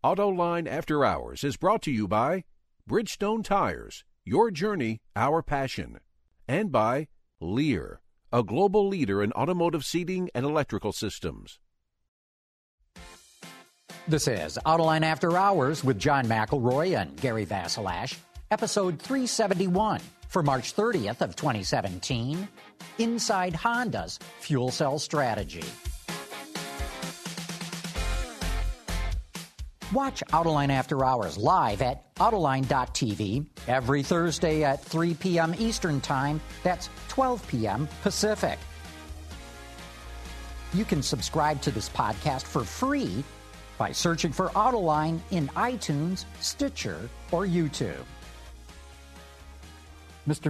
Autoline After Hours is brought to you by Bridgestone Tires, your journey, our passion, and by Lear, a global leader in automotive seating and electrical systems. This is Autoline After Hours with John McElroy and Gary Vasilash, episode 371 for March 30th of 2017, Inside Honda's Fuel Cell Strategy. Watch Autoline After Hours live at Autoline.tv every Thursday at 3 p.m. Eastern Time. That's 12 p.m. Pacific. You can subscribe to this podcast for free by searching for Autoline in iTunes, Stitcher, or YouTube. Mr.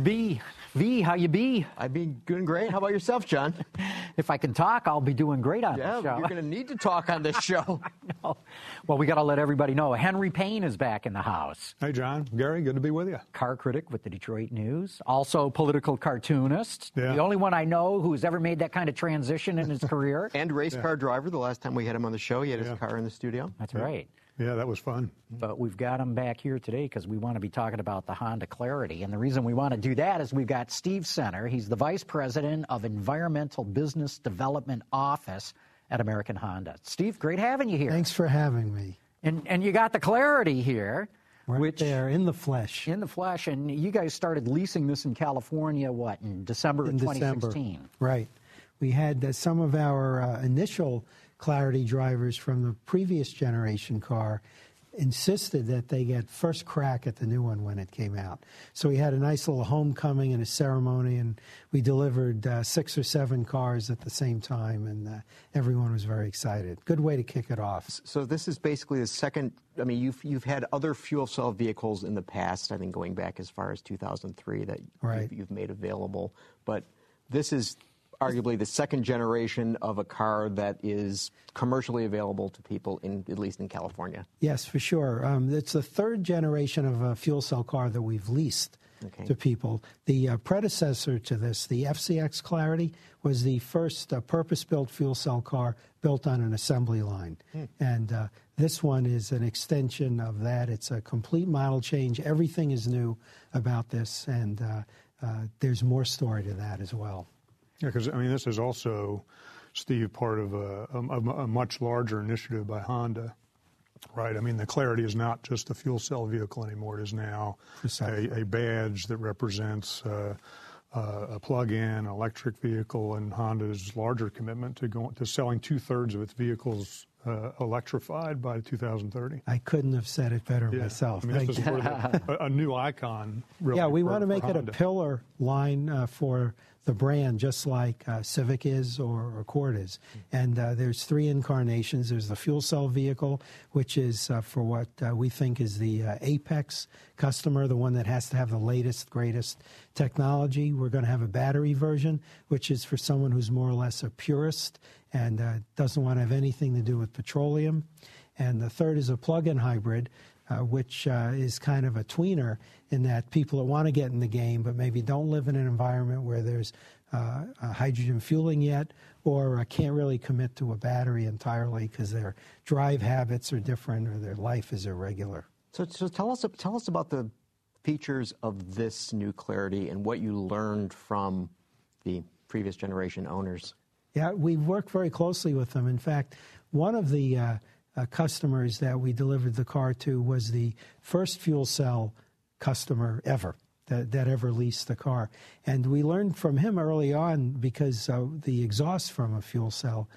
V, how you be? I've been doing great. How about yourself, John? If I can talk, I'll be doing great on this show. Yeah, you're going to need to talk on this show. I know. Well, we got to let everybody know. Henry Payne is back in the house. Hey, John. Gary, good to be with you. Car critic with the Detroit News. Also political cartoonist. Yeah. The only one I know who's ever made that kind of transition in his career. And race car driver. The last time we had him on the show, he had his car in the studio. That's right. Yeah, that was fun. But we've got him back here today because we want to be talking about the Honda Clarity. And the reason we want to do that is we've got Steve Center. He's the Vice President of Environmental Business Development Office at American Honda. Steve, great having you here. Thanks for having me. And you got the Clarity here. Which there in the flesh. In the flesh. And you guys started leasing this in California, in December of 2016? Right. We had some of our initial Clarity drivers from the previous generation car insisted that they get first crack at the new one when it came out. So we had a nice little homecoming and a ceremony, and we delivered 6 or 7 cars at the same time, and everyone was very excited. Good way to kick it off. So this is basically the second. I mean, you've had other fuel cell vehicles in the past, I think going back as far as 2003 that you've made available, but this is arguably the second generation of a car that is commercially available to people, at least in California. Yes, for sure. It's the third generation of a fuel cell car that we've leased to people. The predecessor to this, the FCX Clarity, was the first purpose-built fuel cell car built on an assembly line. And this one is an extension of that. It's a complete model change. Everything is new about this, and there's more story to that as well. Yeah, because, I mean, this is also, Steve, part of a much larger initiative by Honda, right? I mean, the Clarity is not just a fuel cell vehicle anymore. It is now a badge that represents a plug-in electric vehicle, and Honda's larger commitment to selling 2/3 of its vehicles electrified by 2030. I couldn't have said it better myself. I mean, this is sort of a new icon, really. Yeah, we want to make it a Honda. pillar line for the brand, just like Civic is or Accord is. And there's 3 incarnations. There's the fuel cell vehicle, which is for what we think is the apex customer, the one that has to have the latest, greatest technology. We're going to have a battery version, which is for someone who's more or less a purist and doesn't want to have anything to do with petroleum. And the third is a plug-in hybrid, which is kind of a tweener in that people that want to get in the game but maybe don't live in an environment where there's hydrogen fueling yet, or can't really commit to a battery entirely because their drive habits are different or their life is irregular. So tell us about the features of this new Clarity and what you learned from the previous generation owners. Yeah, we worked very closely with them. In fact, one of the customers that we delivered the car to was the first fuel cell customer ever that ever leased the car. And we learned from him early on because the exhaust from a fuel cell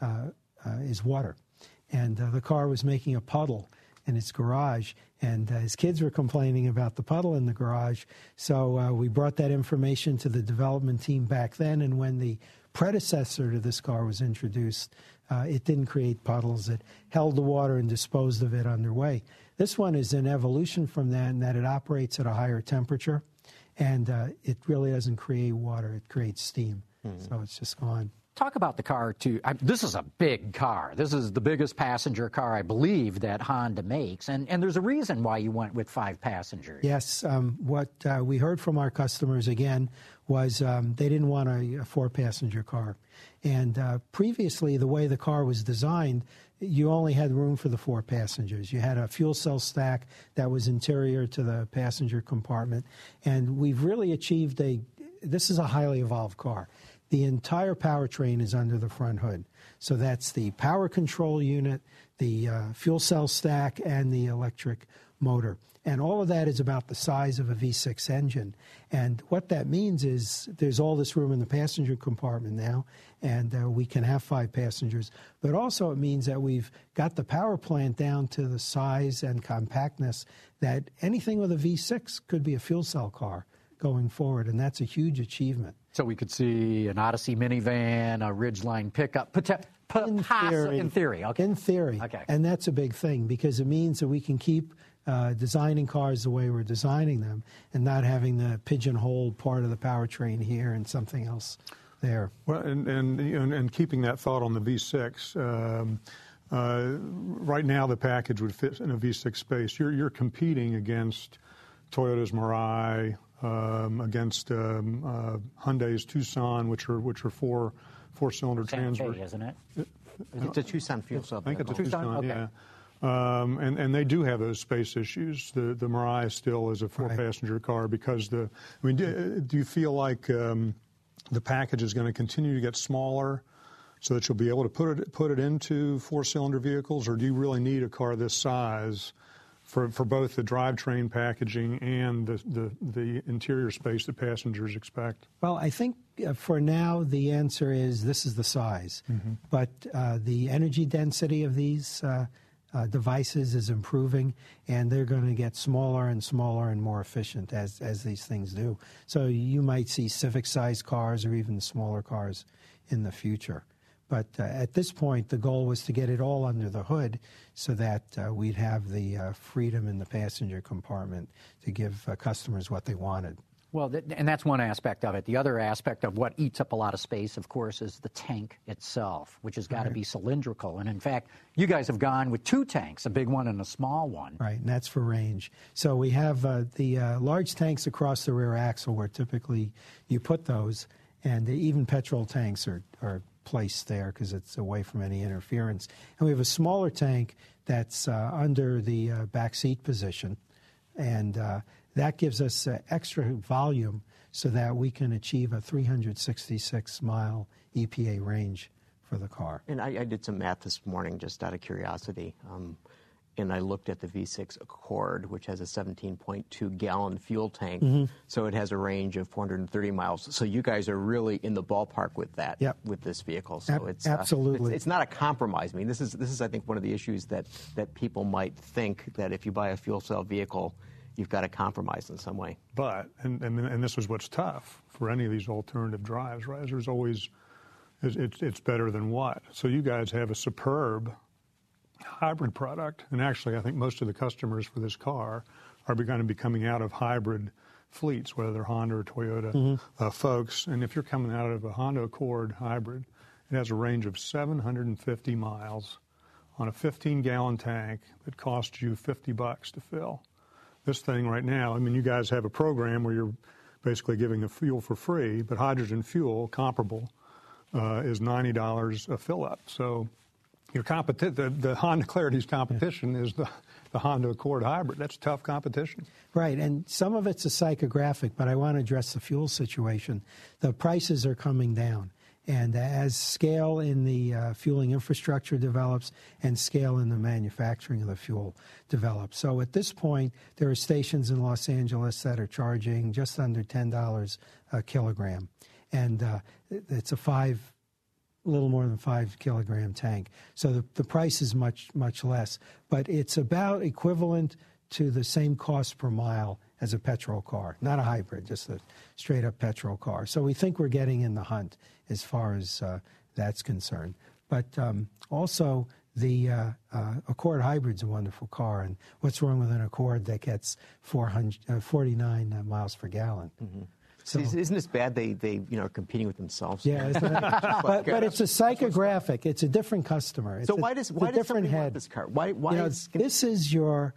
is water. And the car was making a puddle in its garage, and his kids were complaining about the puddle in the garage. So we brought that information to the development team back then, and when the predecessor to this car was introduced, it didn't create puddles. It held the water and disposed of it underway. This one is an evolution from that in that it operates at a higher temperature, and it really doesn't create water. It creates steam. So it's just gone. Talk about the car, too. This is a big car. This is the biggest passenger car, I believe, that Honda makes. And there's a reason why you went with 5 passengers. Yes. What we heard from our customers, again, was they didn't want a 4-passenger car. And previously, the way the car was designed, you only had room for the 4 passengers. You had a fuel cell stack that was interior to the passenger compartment. And we've really achieved this is a highly evolved car. The entire powertrain is under the front hood. So that's the power control unit, the fuel cell stack, and the electric motor. And all of that is about the size of a V6 engine. And what that means is there's all this room in the passenger compartment now, and we can have 5 passengers. But also it means that we've got the power plant down to the size and compactness that anything with a V6 could be a fuel cell car going forward, and that's a huge achievement. So we could see an Odyssey minivan, a Ridgeline pickup, in theory. Okay. In theory. Okay. And that's a big thing because it means that we can keep designing cars the way we're designing them and not having the pigeonhole part of the powertrain here and something else there. Well, and keeping that thought on the V6, right now the package would fit in a V6 space. You're competing against Toyota's Mirai, against Hyundai's Tucson, which are 4-cylinder Trans-Am, isn't it? It's a Tucson fuel cell. I think it's a Tucson, okay. yeah. And they do have those space issues. The Mirai still is a 4-passenger car because do you feel like the package is going to continue to get smaller so that you'll be able to put it into 4-cylinder vehicles, or do you really need a car this size for both the drivetrain packaging and the interior space that passengers expect? Well, I think for now the answer is this is the size. Mm-hmm. But the energy density of these devices is improving, and they're going to get smaller and smaller and more efficient as these things do. So you might see Civic-sized cars or even smaller cars in the future. But at this point, the goal was to get it all under the hood so that we'd have the freedom in the passenger compartment to give customers what they wanted. Well, and that's one aspect of it. The other aspect of what eats up a lot of space, of course, is the tank itself, which has got to be cylindrical. And in fact, you guys have gone with 2 tanks, a big one and a small one. Right, and that's for range. So we have the large tanks across the rear axle where typically you put those, and even petrol tanks are placed there because it's away from any interference. And we have a smaller tank that's under the back seat position, and that gives us extra volume so that we can achieve a 366-mile EPA range for the car. And I did some math this morning just out of curiosity, and I looked at the V6 Accord, which has a 17.2-gallon fuel tank, so it has a range of 430 miles. So you guys are really in the ballpark with that, with this vehicle. So it's absolutely. It's not a compromise. I mean, this is I think one of the issues that people might think that if you buy a fuel cell vehicle, you've got to compromise in some way. But and this is what's tough for any of these alternative drives, right? There's always it's better than what. So you guys have a superb hybrid product, and actually I think most of the customers for this car are going to be coming out of hybrid fleets, whether they're Honda or Toyota folks. And if you're coming out of a Honda Accord hybrid, it has a range of 750 miles on a 15-gallon tank that costs you $50 to fill. This thing right now, I mean, you guys have a program where you're basically giving the fuel for free, but hydrogen fuel, comparable, is $90 a fill-up. So your the Honda Clarity's competition is the Honda Accord hybrid. That's tough competition. Right, and some of it's a psychographic, but I want to address the fuel situation. The prices are coming down. And as scale in the fueling infrastructure develops and scale in the manufacturing of the fuel develops. So at this point, there are stations in Los Angeles that are charging just under $10 a kilogram. And it's a little more than 5-kilogram tank. So the price is much, much less. But it's about equivalent to the same cost per mile as a petrol car, not a hybrid, just a straight-up petrol car. So we think we're getting in the hunt as far as that's concerned. But also, the Accord Hybrid's a wonderful car, and what's wrong with an Accord that gets 49 miles per gallon? Mm-hmm. So, isn't this bad? They are competing with themselves. Yeah, isn't it? but it's a psychographic. It's a different customer. It's why does somebody want this car? Why this is your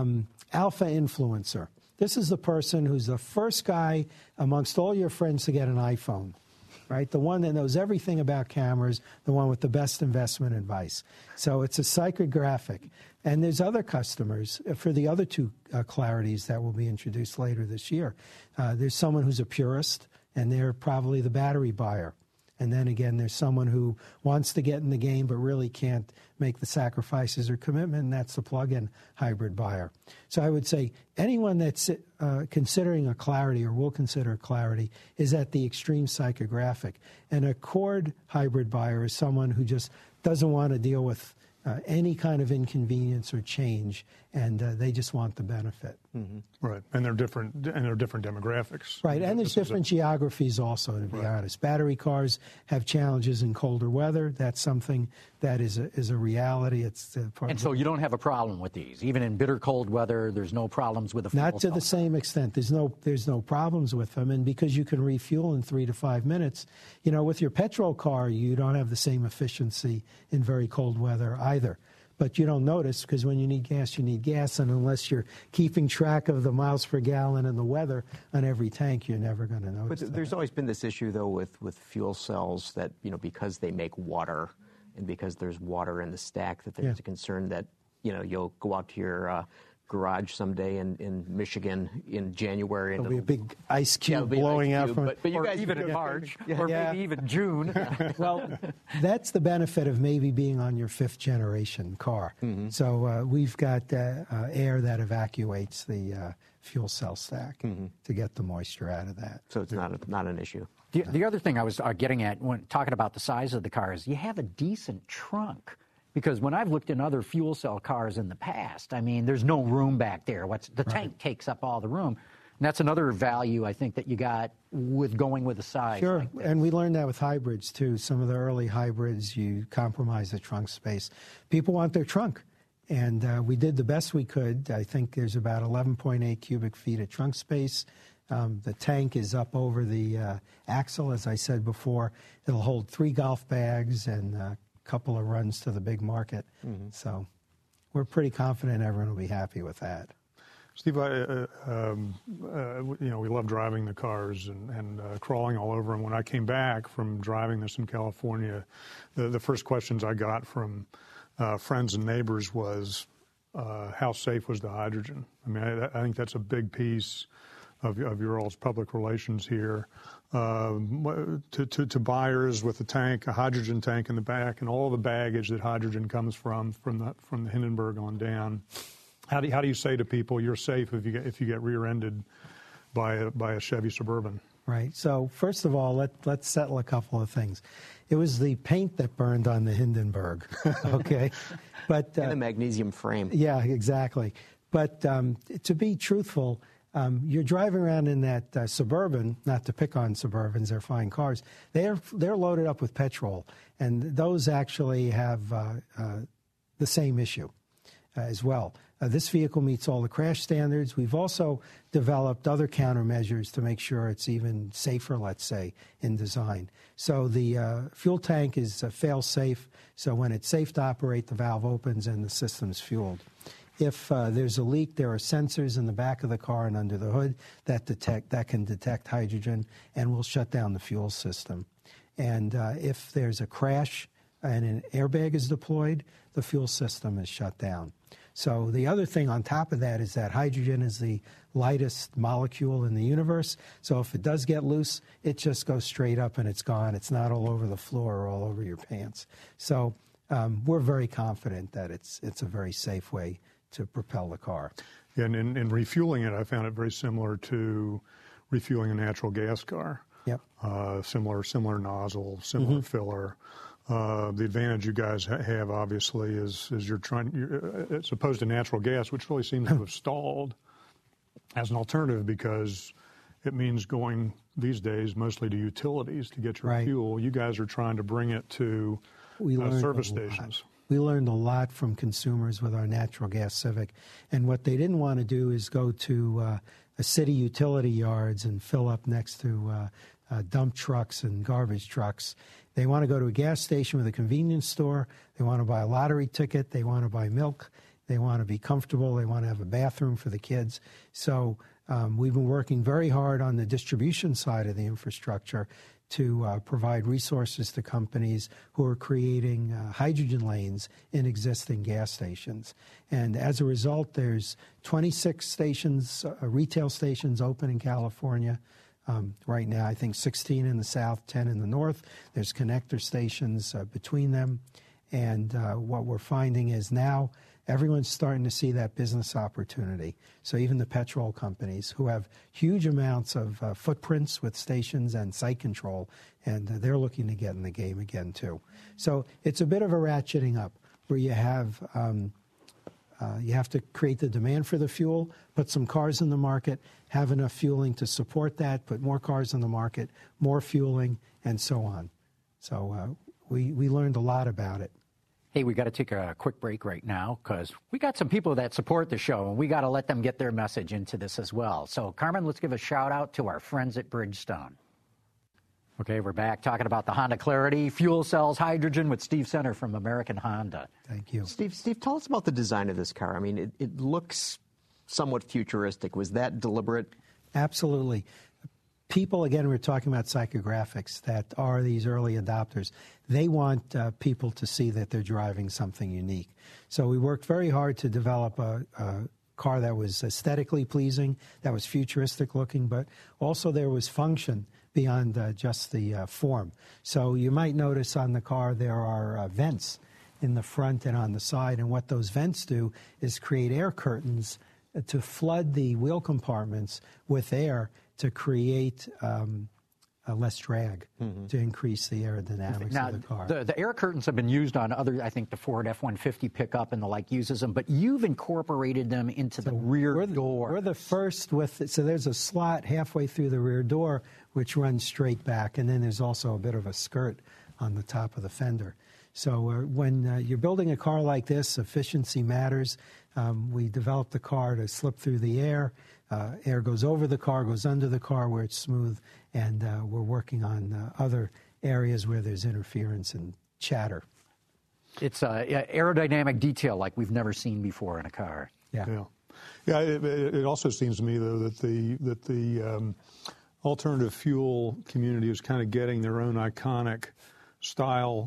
alpha influencer. This is the person who's the first guy amongst all your friends to get an iPhone, right? The one that knows everything about cameras, the one with the best investment advice. So it's a psychographic. And there's other customers for the other two Clarities that will be introduced later this year. There's someone who's a purist, and they're probably the battery buyer. And then again, there's someone who wants to get in the game but really can't make the sacrifices or commitment, and that's the plug-in hybrid buyer. So I would say anyone that's considering a Clarity or will consider a Clarity is at the extreme psychographic. And a Accord hybrid buyer is someone who just doesn't want to deal with any kind of inconvenience or change, and they just want the benefit. Mm-hmm. Right, and they're different demographics. Right, and there's different geographies also, to be honest. Battery cars have challenges in colder weather. That's something that is a reality. And so you don't have a problem with these, even in bitter cold weather. There's no problems with the fuel Not to the same extent. There's no problems with them, and because you can refuel in 3 to 5 minutes, with your petrol car, you don't have the same efficiency in very cold weather either. But you don't notice, because when you need gas, and unless you're keeping track of the miles per gallon and the weather on every tank, you're never going to notice. But there's always been this issue, though, with fuel cells that, because they make water and because there's water in the stack, that there's a concern that, you'll go out to your garage someday in Michigan in January. There'll be a big ice cube blowing out from it. But you guys even in March, or maybe even June. Well, that's the benefit of maybe being on your 5th generation car. Mm-hmm. So we've got air that evacuates the fuel cell stack to get the moisture out of that. So it's not an issue. The other thing I was getting at when talking about the size of the car is you have a decent trunk. Because when I've looked in other fuel cell cars in the past, there's no room back there. The tank takes up all the room. And that's another value, I think, that you got with going with a size. Sure, like this. And we learned that with hybrids, too. Some of the early hybrids, you compromise the trunk space. People want their trunk. And we did the best we could. I think there's about 11.8 cubic feet of trunk space. The tank is up over the axle, as I said before. It'll hold 3 golf bags and couple of runs to the big market. Mm-hmm. So we're pretty confident everyone will be happy with that. Steve, we love driving the cars and crawling all over them. When I came back from driving this in California, the first questions I got from friends and neighbors was, how safe was the hydrogen? I think that's a big piece of your all's public relations here. To buyers with a hydrogen tank in the back, and all the baggage that hydrogen comes from the Hindenburg on down. How do you say to people you're safe if you get rear-ended by a Chevy Suburban? Right. So first of all, let's settle a couple of things. It was the paint that burned on the Hindenburg. Okay, but and the magnesium frame. Yeah, exactly. But to be truthful. You're driving around in that Suburban, not to pick on Suburbans, they're fine cars. They're loaded up with petrol, and those actually have the same issue as well. This vehicle meets all the crash standards. We've also developed other countermeasures to make sure it's even safer, let's say, in design. So the fuel tank is fail-safe, so when it's safe to operate, the valve opens and the system's fueled. If there's a leak, there are sensors in the back of the car and under the hood that can detect hydrogen and will shut down the fuel system. And if there's a crash and an airbag is deployed, the fuel system is shut down. So the other thing on top of that is that hydrogen is the lightest molecule in the universe. So if it does get loose, it just goes straight up and it's gone. It's not all over the floor or all over your pants. So we're very confident that it's a very safe way to propel the car. Yeah, and in refueling it, I found it very similar to refueling a natural gas car. Yep. Similar nozzle, similar filler. The advantage you guys have, obviously, is as opposed to natural gas, which really seems to have stalled as an alternative because it means going these days mostly to utilities to get your fuel. You guys are trying to bring it to service stations. We learned a lot from consumers with our natural gas Civic, and what they didn't want to do is go to city utility yards and fill up next to dump trucks and garbage trucks. They want to go to a gas station with a convenience store. They want to buy a lottery ticket. They want to buy milk. They want to be comfortable. They want to have a bathroom for the kids. So we've been working very hard on the distribution side of the infrastructure to provide resources to companies who are creating hydrogen lanes in existing gas stations. And as a result, there's 26 stations, retail stations open in California. Right now, I think 16 in the south, 10 in the north. There's connector stations between them. And what we're finding is now everyone's starting to see that business opportunity. So even the petrol companies who have huge amounts of footprints with stations and site control, and they're looking to get in the game again, too. So it's a bit of a ratcheting up where you have to create the demand for the fuel, put some cars in the market, have enough fueling to support that, put more cars in the market, more fueling, and so on. So we learned a lot about it. Hey, we got to take a quick break right now because we got some people that support the show, and we got to let them get their message into this as well. So, Carmen, let's give a shout-out to our friends at Bridgestone. Okay, we're back talking about the Honda Clarity, fuel cells, hydrogen with Steve Center from American Honda. Thank you. Steve, tell us about the design of this car. I mean, it looks somewhat futuristic. Was that deliberate? Absolutely. People, again, we're talking about psychographics that are these early adopters. They want people to see that they're driving something unique. So we worked very hard to develop a car that was aesthetically pleasing, that was futuristic looking, but also there was function beyond just the form. So you might notice on the car there are vents in the front and on the side, and what those vents do is create air curtains to flood the wheel compartments with air to create less drag, to increase the aerodynamics of the car. The air curtains have been used on other, I think the Ford F-150 pickup and the like uses them, but you've incorporated them into the rear door. We're the first with it. So there's a slot halfway through the rear door which runs straight back, and then there's also a bit of a skirt on the top of the fender. So when you're building a car like this, efficiency matters. We developed the car to slip through the air. Air goes over the car, goes under the car where it's smooth, and we're working on other areas where there's interference and chatter. It's aerodynamic detail like we've never seen before in a car. Yeah. It also seems to me, though, that the alternative fuel community is kind of getting their own iconic style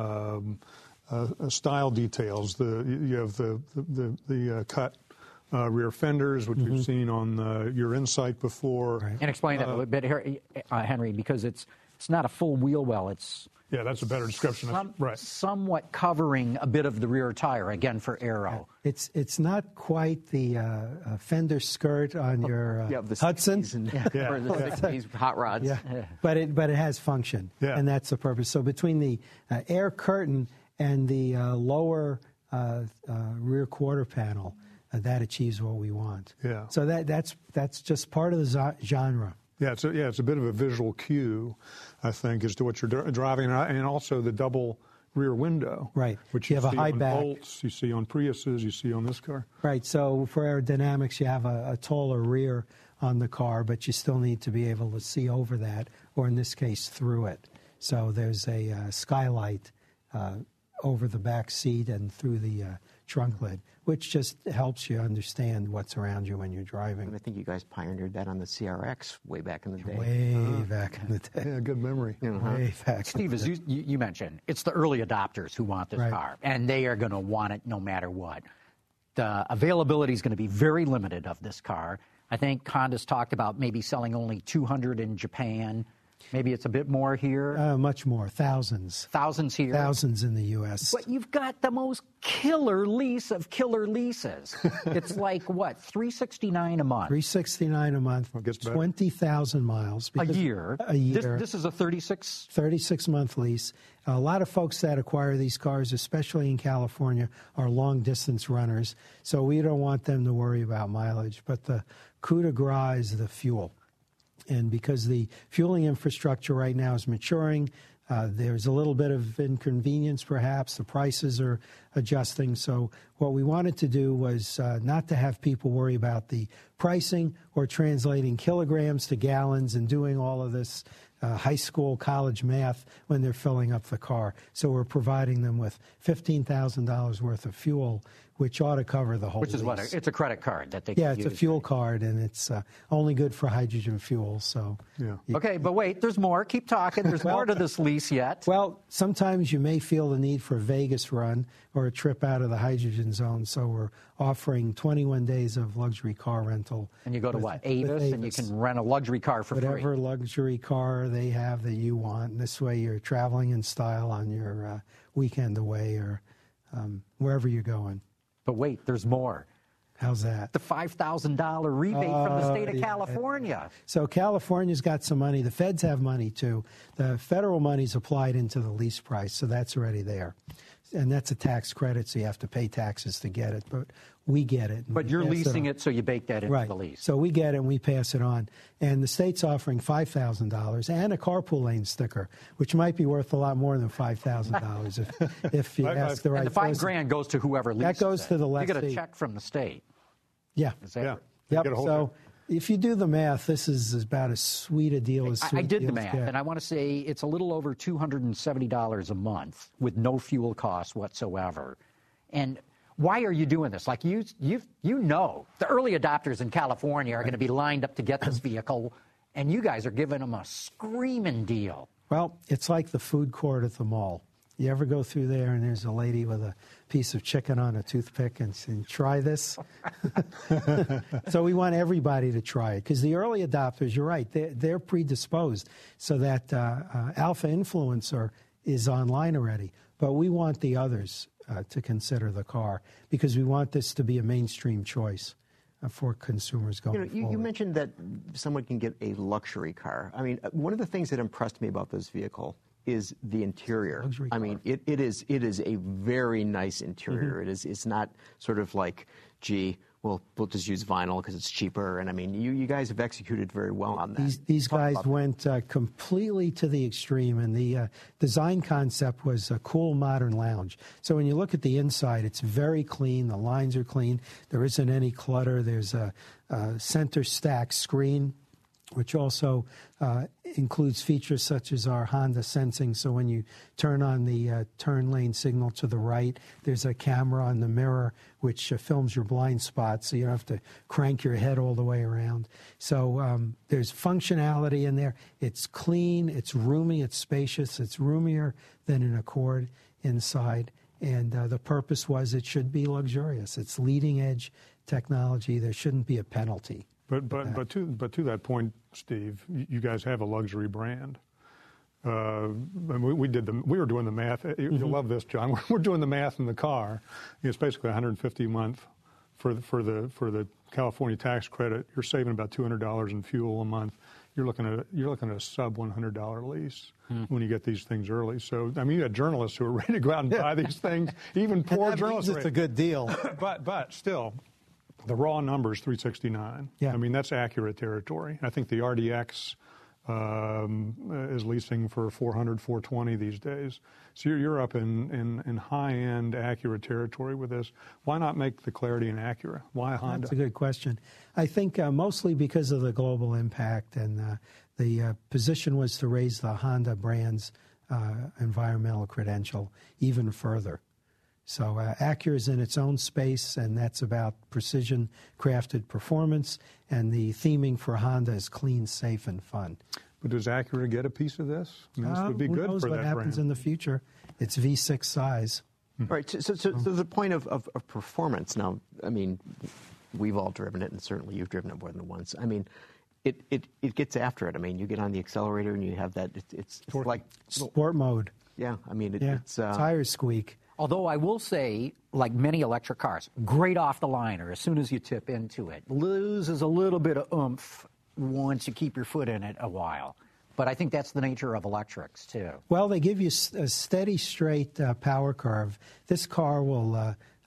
details. You have the cut rear fenders, which we've seen on your Insight before. Right. And explain that a little bit here, Henry, because it's not a full wheel well. It's that's a better description. Right. Somewhat covering a bit of the rear tire, again, for aero. It's not quite the fender skirt on your Hudson. Or the 60s hot rods. Yeah. But it has function, and that's the purpose. So between the air curtain and the lower rear quarter panel, that achieves what we want. Yeah. So that's just part of the genre. Yeah, it's a bit of a visual cue, I think, as to what you're driving, and also the double rear window. Right. Which you have a high on back. Bolts, you see on Priuses, you see on this car. Right. So for aerodynamics, you have a taller rear on the car, but you still need to be able to see over that, or in this case, through it. So there's a skylight over the back seat and through the trunk lid, which just helps you understand what's around you when you're driving. And I think you guys pioneered that on the CRX way back in the day. Way back in the day. Yeah, good memory. Way back. Steve, as you mentioned, it's the early adopters who want this car, and they are going to want it no matter what. The availability is going to be very limited of this car. I think Honda's talked about maybe selling only 200 in Japan. Maybe it's a bit more here. Much more. Thousands. Thousands here. Thousands in the U.S. But you've got the most killer lease of killer leases. It's like, what, $369 a month? $369 a month, 20,000 miles. A year. A year. This is a 36-month lease. A lot of folks that acquire these cars, especially in California, are long-distance runners, so we don't want them to worry about mileage. But the coup de grace is the fuel. And because the fueling infrastructure right now is maturing, There's a little bit of inconvenience, perhaps. The prices are adjusting. So what we wanted to do was not to have people worry about the pricing or translating kilograms to gallons and doing all of this high school, college math when they're filling up the car. So we're providing them with $15,000 worth of fuel, which ought to cover the whole Which is lease. what? It's a credit card that they can use. Yeah, it's a fuel card, and it's only good for hydrogen fuel. So Yeah. Okay, but wait, there's more. Keep talking. There's more to this lease yet. Well, sometimes you may feel the need for a Vegas run or a trip out of the hydrogen zone. So we're offering 21 days of luxury car rental. And you go to what? Avis, and you can rent a luxury car for free. Whatever luxury car they have that you want. And this way you're traveling in style on your weekend away or wherever you're going. But wait, there's more. How's that? The $5,000 rebate from the state of California. So California's got some money. The feds have money, too. The federal money's applied into the lease price, so that's already there. And that's a tax credit, so you have to pay taxes to get it. But we get it. But you're leasing it, so you bake that into the lease. So we get it and we pass it on. And the state's offering $5,000 and a carpool lane sticker, which might be worth a lot more than $5,000 if you ask the right person. And the $5,000 goes to whoever leases it. That goes to the lessee. You get a check from the state. Yeah. Yeah. Yep. So if you do the math, this is about as sweet a deal as I did the math, and I want to say it's a little over $270 a month with no fuel costs whatsoever. And why are you doing this? Like you know, the early adopters in California are going to be lined up to get this vehicle, and you guys are giving them a screaming deal. Well, it's like the food court at the mall. You ever go through there and there's a lady with a piece of chicken on a toothpick and saying, try this? So we want everybody to try it because the early adopters, you're right, they're predisposed. So that Alpha Influencer is online already. But we want the others to consider the car because we want this to be a mainstream choice for consumers going forward. You mentioned that someone can get a luxury car. I mean, one of the things that impressed me about this vehicle is the interior. I mean, it is a very nice interior. Mm-hmm. It's not sort of like, gee, we'll just use vinyl because it's cheaper. And I mean, you guys have executed very well on that. These guys went completely to the extreme, and the design concept was a cool modern lounge. So when you look at the inside, it's very clean. The lines are clean. There isn't any clutter. There's a center stack screen, which also includes features such as our Honda Sensing. So when you turn on the turn lane signal to the right, there's a camera on the mirror which films your blind spot, so you don't have to crank your head all the way around. So there's functionality in there. It's clean, it's roomy, it's spacious, it's roomier than an Accord inside. And the purpose was it should be luxurious. It's leading-edge technology. There shouldn't be a penalty. But to that point, Steve, you guys have a luxury brand. We were doing the math. You'll love this, John. We're doing the math in the car. It's basically $150 a month for the California tax credit. You're saving about $200 in fuel a month. You're looking at a sub $100 lease when you get these things early. So I mean, you had journalists who are ready to go out and buy these things. Even poor journalists. It's a good deal. But still. The raw number is $369. Yeah. I mean, that's accurate territory. I think the RDX is leasing for $400, $420 these days. So you're up in high-end accurate territory with this. Why not make the Clarity an Acura? Why Honda? That's a good question. I think mostly because of the global impact, and the position was to raise the Honda brand's environmental credential even further. So Acura is in its own space, and that's about precision-crafted performance, and the theming for Honda is clean, safe, and fun. But does Acura get a piece of this? I mean, this would be good for that brand. Who knows what happens in the future? It's V6 size. All right, so the point of performance. Now, I mean, we've all driven it, and certainly you've driven it more than once. I mean, it gets after it. I mean, you get on the accelerator, and you have that. It's like sport mode. Yeah, I mean, it's tires squeak. Although I will say, like many electric cars, great off the liner as soon as you tip into it. Loses a little bit of oomph once you keep your foot in it a while. But I think that's the nature of electrics, too. Well, they give you a steady, straight power curve. This car will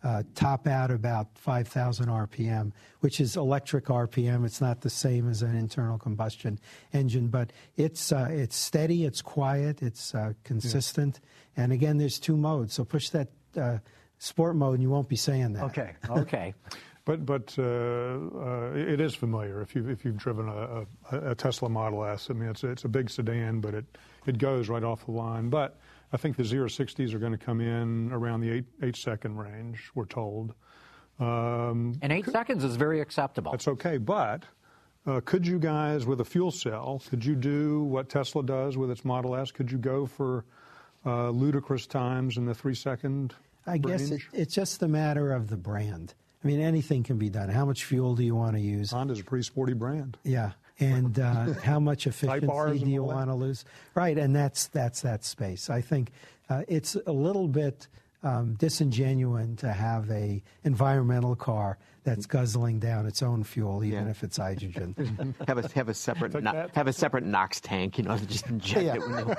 top out about 5,000 RPM, which is electric RPM. It's not the same as an internal combustion engine, but it's steady, it's quiet, it's consistent. And again, there's 2 modes. So push that sport mode, and you won't be saying that. Okay. But it is familiar if you've driven a Tesla Model S. I mean, it's a big sedan, but it goes right off the line. But I think the 0-60s are going to come in around the 8-second range, we're told. And 8 seconds is very acceptable. That's okay. But could you guys, with a fuel cell, could you do what Tesla does with its Model S? Could you go for ludicrous times in the 3-second I guess it's just a matter of the brand. I mean, anything can be done. How much fuel do you want to use? Honda's a pretty sporty brand. Yeah. And how much efficiency do you want to lose? Right, and that's that space. I think it's a little bit disingenuous to have a environmental car that's guzzling down its own fuel, even if it's hydrogen. have a separate NOx tank, just inject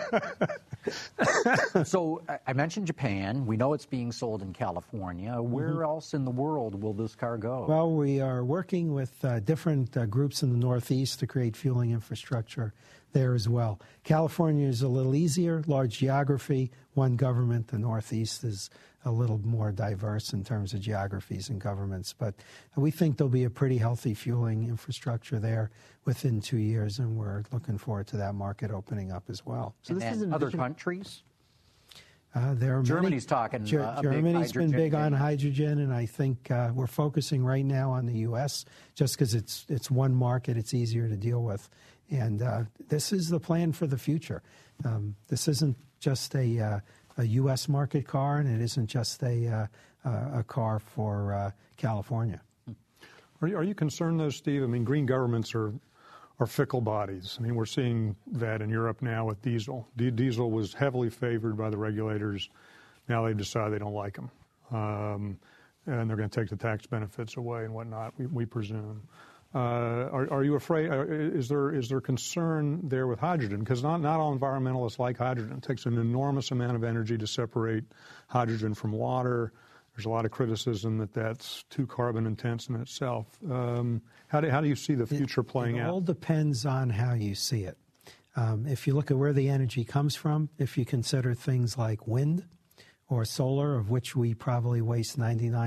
it. So I mentioned Japan. We know it's being sold in California. Where else in the world will this car go? Well, we are working with different groups in the Northeast to create fueling infrastructure there as well. California is a little easier, large geography, one government. The Northeast is a little more diverse in terms of geographies and governments. But we think there'll be a pretty healthy fueling infrastructure there within 2 years, and we're looking forward to that market opening up as well. So this is in other countries? Germany's talking. Germany's been big on hydrogen, and I think we're focusing right now on the U.S. just because it's one market, it's easier to deal with, and this is the plan for the future. This isn't just a U.S. market car, and it isn't just a car for California. Are you concerned, though, Steve? I mean, green governments are fickle bodies. I mean, we're seeing that in Europe now with diesel. Diesel was heavily favored by the regulators. Now they've decided they don't like them. And they're going to take the tax benefits away and whatnot, we presume. Are you afraid, is there concern there with hydrogen? Because not all environmentalists like hydrogen. It takes an enormous amount of energy to separate hydrogen from water. There's a lot of criticism that that's too carbon intense in itself. How do you see the future playing out? It all depends on how you see it. If you look at where the energy comes from, if you consider things like wind or solar, of which we probably waste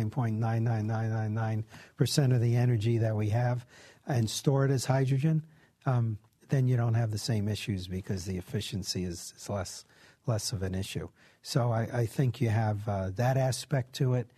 99.99999% of the energy that we have, and store it as hydrogen, then you don't have the same issues because the efficiency is less of an issue. So I think you have that aspect to it.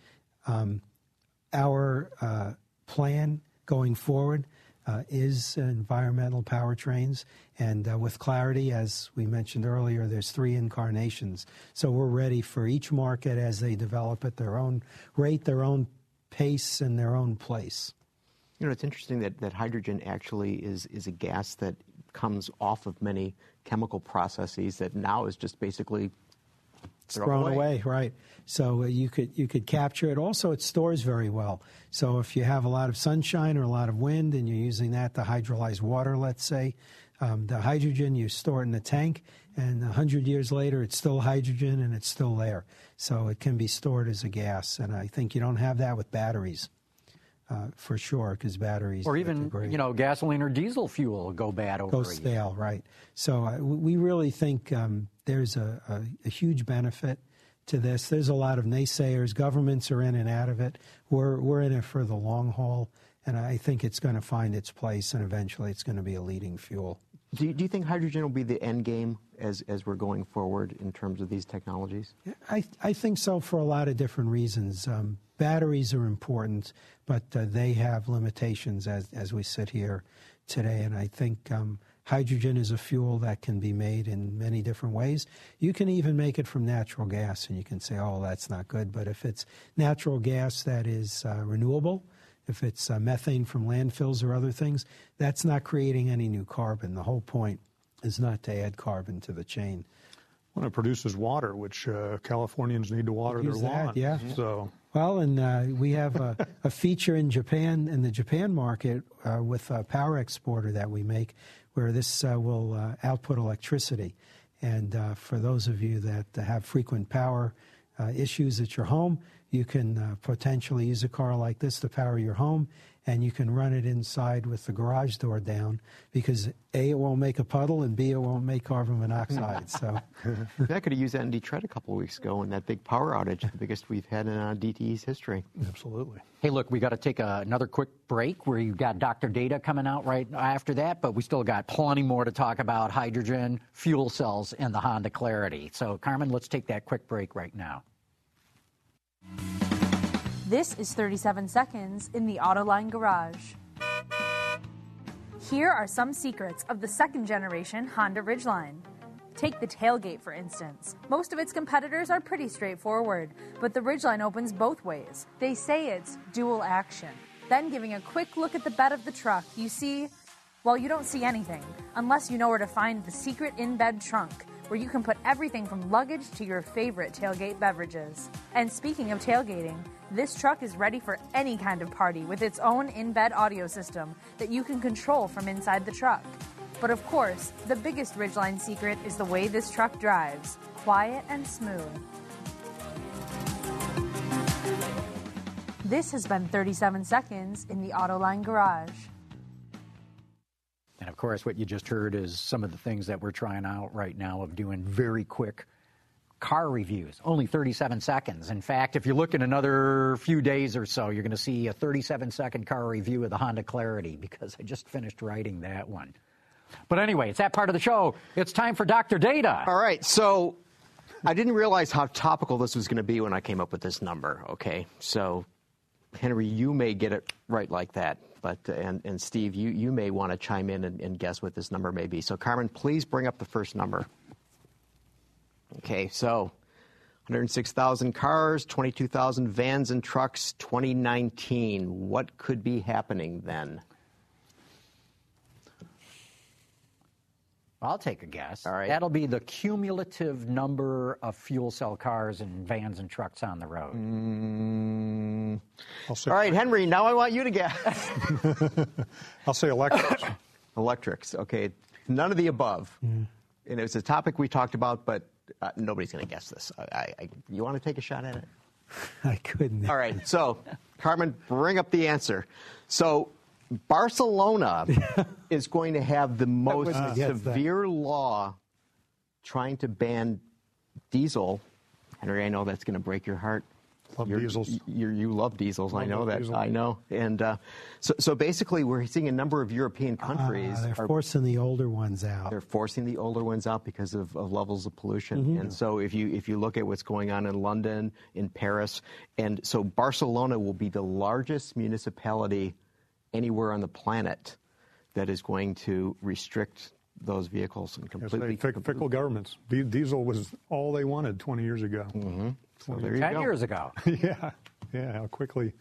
Our plan going forward is environmental powertrains, and with Clarity, as we mentioned earlier, there's 3 incarnations. So we're ready for each market as they develop at their own rate, their own pace, and their own place. It's interesting that hydrogen actually is a gas that comes off of many chemical processes that now is just basically thrown away, right? So you could capture it. Also, it stores very well. So if you have a lot of sunshine or a lot of wind and you're using that to hydrolyze water, let's say, the hydrogen you store it in the tank, and 100 years later it's still hydrogen and it's still there. So it can be stored as a gas, and I think you don't have that with batteries. For sure, because batteries... Or even, gasoline or diesel fuel go bad over Go stale, right. So we really think there's a huge benefit to this. There's a lot of naysayers. Governments are in and out of it. We're in it for the long haul, and I think it's going to find its place, and eventually it's going to be a leading fuel. Do you think hydrogen will be the end game as we're going forward in terms of these technologies? I think so for a lot of different reasons. Batteries are important, but they have limitations as we sit here today. And I think hydrogen is a fuel that can be made in many different ways. You can even make it from natural gas, and you can say, oh, that's not good. But if it's natural gas that is renewable, if it's methane from landfills or other things, that's not creating any new carbon. The whole point is not to add carbon to the chain. Well, it produces water, which Californians need to water their lawn. Yeah. So. Well, and we have a feature in Japan, in the Japan market, with a power exporter that we make, where this will output electricity. And for those of you that have frequent power issues at your home, you can potentially use a car like this to power your home, and you can run it inside with the garage door down because A, it won't make a puddle, and B, it won't make carbon monoxide. So I could have used that in Detroit a couple of weeks ago in that big power outage, the biggest we've had in DTE's history. Absolutely. Hey, look, we got to take another quick break where you've got Dr. Data coming out right after that, but we still got plenty more to talk about hydrogen, fuel cells, and the Honda Clarity. So, Carmen, let's take that quick break right now. This is 37 Seconds in the Autoline Garage. Here are some secrets of the second-generation Honda Ridgeline. Take the tailgate, for instance. Most of its competitors are pretty straightforward, but the Ridgeline opens both ways. They say it's dual action. Then, giving a quick look at the bed of the truck, you see, well, you don't see anything, unless you know where to find the secret in-bed trunk, where you can put everything from luggage to your favorite tailgate beverages. And speaking of tailgating, this truck is ready for any kind of party with its own in-bed audio system that you can control from inside the truck. But of course, the biggest Ridgeline secret is the way this truck drives, quiet and smooth. This has been 37 Seconds in the Autoline Garage. And of course, what you just heard is some of the things that we're trying out right now of doing very quick car reviews, only 37 seconds. In fact, if you look in another few days or so, you're going to see a 37-second car review of the Honda Clarity because I just finished writing that one. But anyway, it's that part of the show. It's time for Dr. Data. All right, so I didn't realize how topical this was going to be when I came up with this number, okay? So, Henry, you may get it right like that, but and Steve, you may want to chime in and guess what this number may be. So, Carmen, please bring up the first number. Okay, so 106,000 cars, 22,000 vans and trucks, 2019. What could be happening then? I'll take a guess. All right. That'll be the cumulative number of fuel cell cars and vans and trucks on the road. All right, Henry, now I want you to guess. I'll say electrics. Electrics, okay. None of the above. And it was a topic we talked about, but nobody's going to guess this. You want to take a shot at it? I couldn't. All right, so, Carmen, bring up the answer. So, Barcelona is going to have the most severe law trying to ban diesel. Henry, I know that's going to break your heart. Love diesels. You love diesels. I know that. Diesel. I know. And so basically, we're seeing a number of European countries. They're forcing the older ones out. They're forcing the older ones out because of levels of pollution. And so if you look at what's going on in London, in Paris, and so Barcelona will be the largest municipality anywhere on the planet that is going to restrict those vehicles and completely. Yes, fickle governments. Diesel was all they wanted 20 years ago. So there you 10 go. years ago. Yeah, how quickly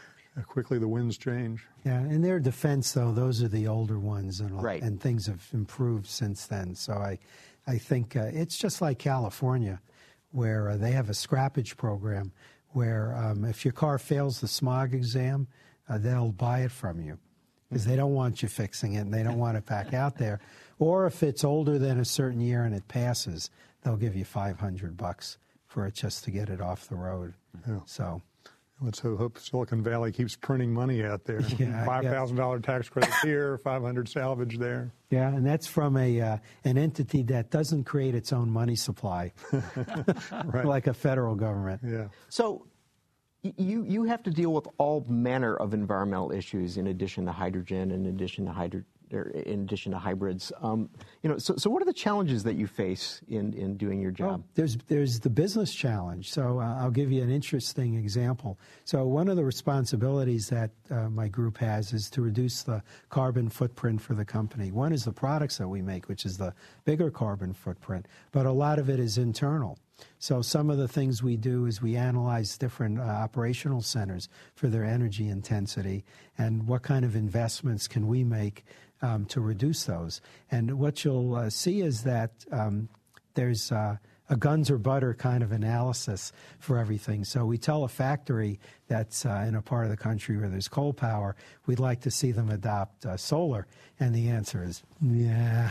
the winds change. Yeah, in their defense, though, those are the older ones, and Right. and things have improved since then. So I think it's just like California, where they have a scrappage program where if your car fails the smog exam, they'll buy it from you because they don't want you fixing it and they don't want it back out there. Or if it's older than a certain year and it passes, they'll give you $500 for it just to get it off the road. Yeah. So Let's hope Silicon Valley keeps printing money out there. Yeah, $5,000 tax credit here, $500 salvage there. yeah, and that's from an entity that doesn't create its own money supply, Right. like a federal government. Yeah. So you have to deal with all manner of environmental issues in addition to hydrogen, in addition to hybrids. So what are the challenges that you face in doing your job? Well, there's the business challenge. So I'll give you an interesting example. So one of the responsibilities that my group has is to reduce the carbon footprint for the company. One is the products that we make, which is the bigger carbon footprint, but a lot of it is internal. So some of the things we do is we analyze different operational centers for their energy intensity and what kind of investments can we make to reduce those. And what you'll see is that there's a guns or butter kind of analysis for everything. So we tell a factory that's in a part of the country where there's coal power, we'd like to see them adopt solar. And the answer is, yeah,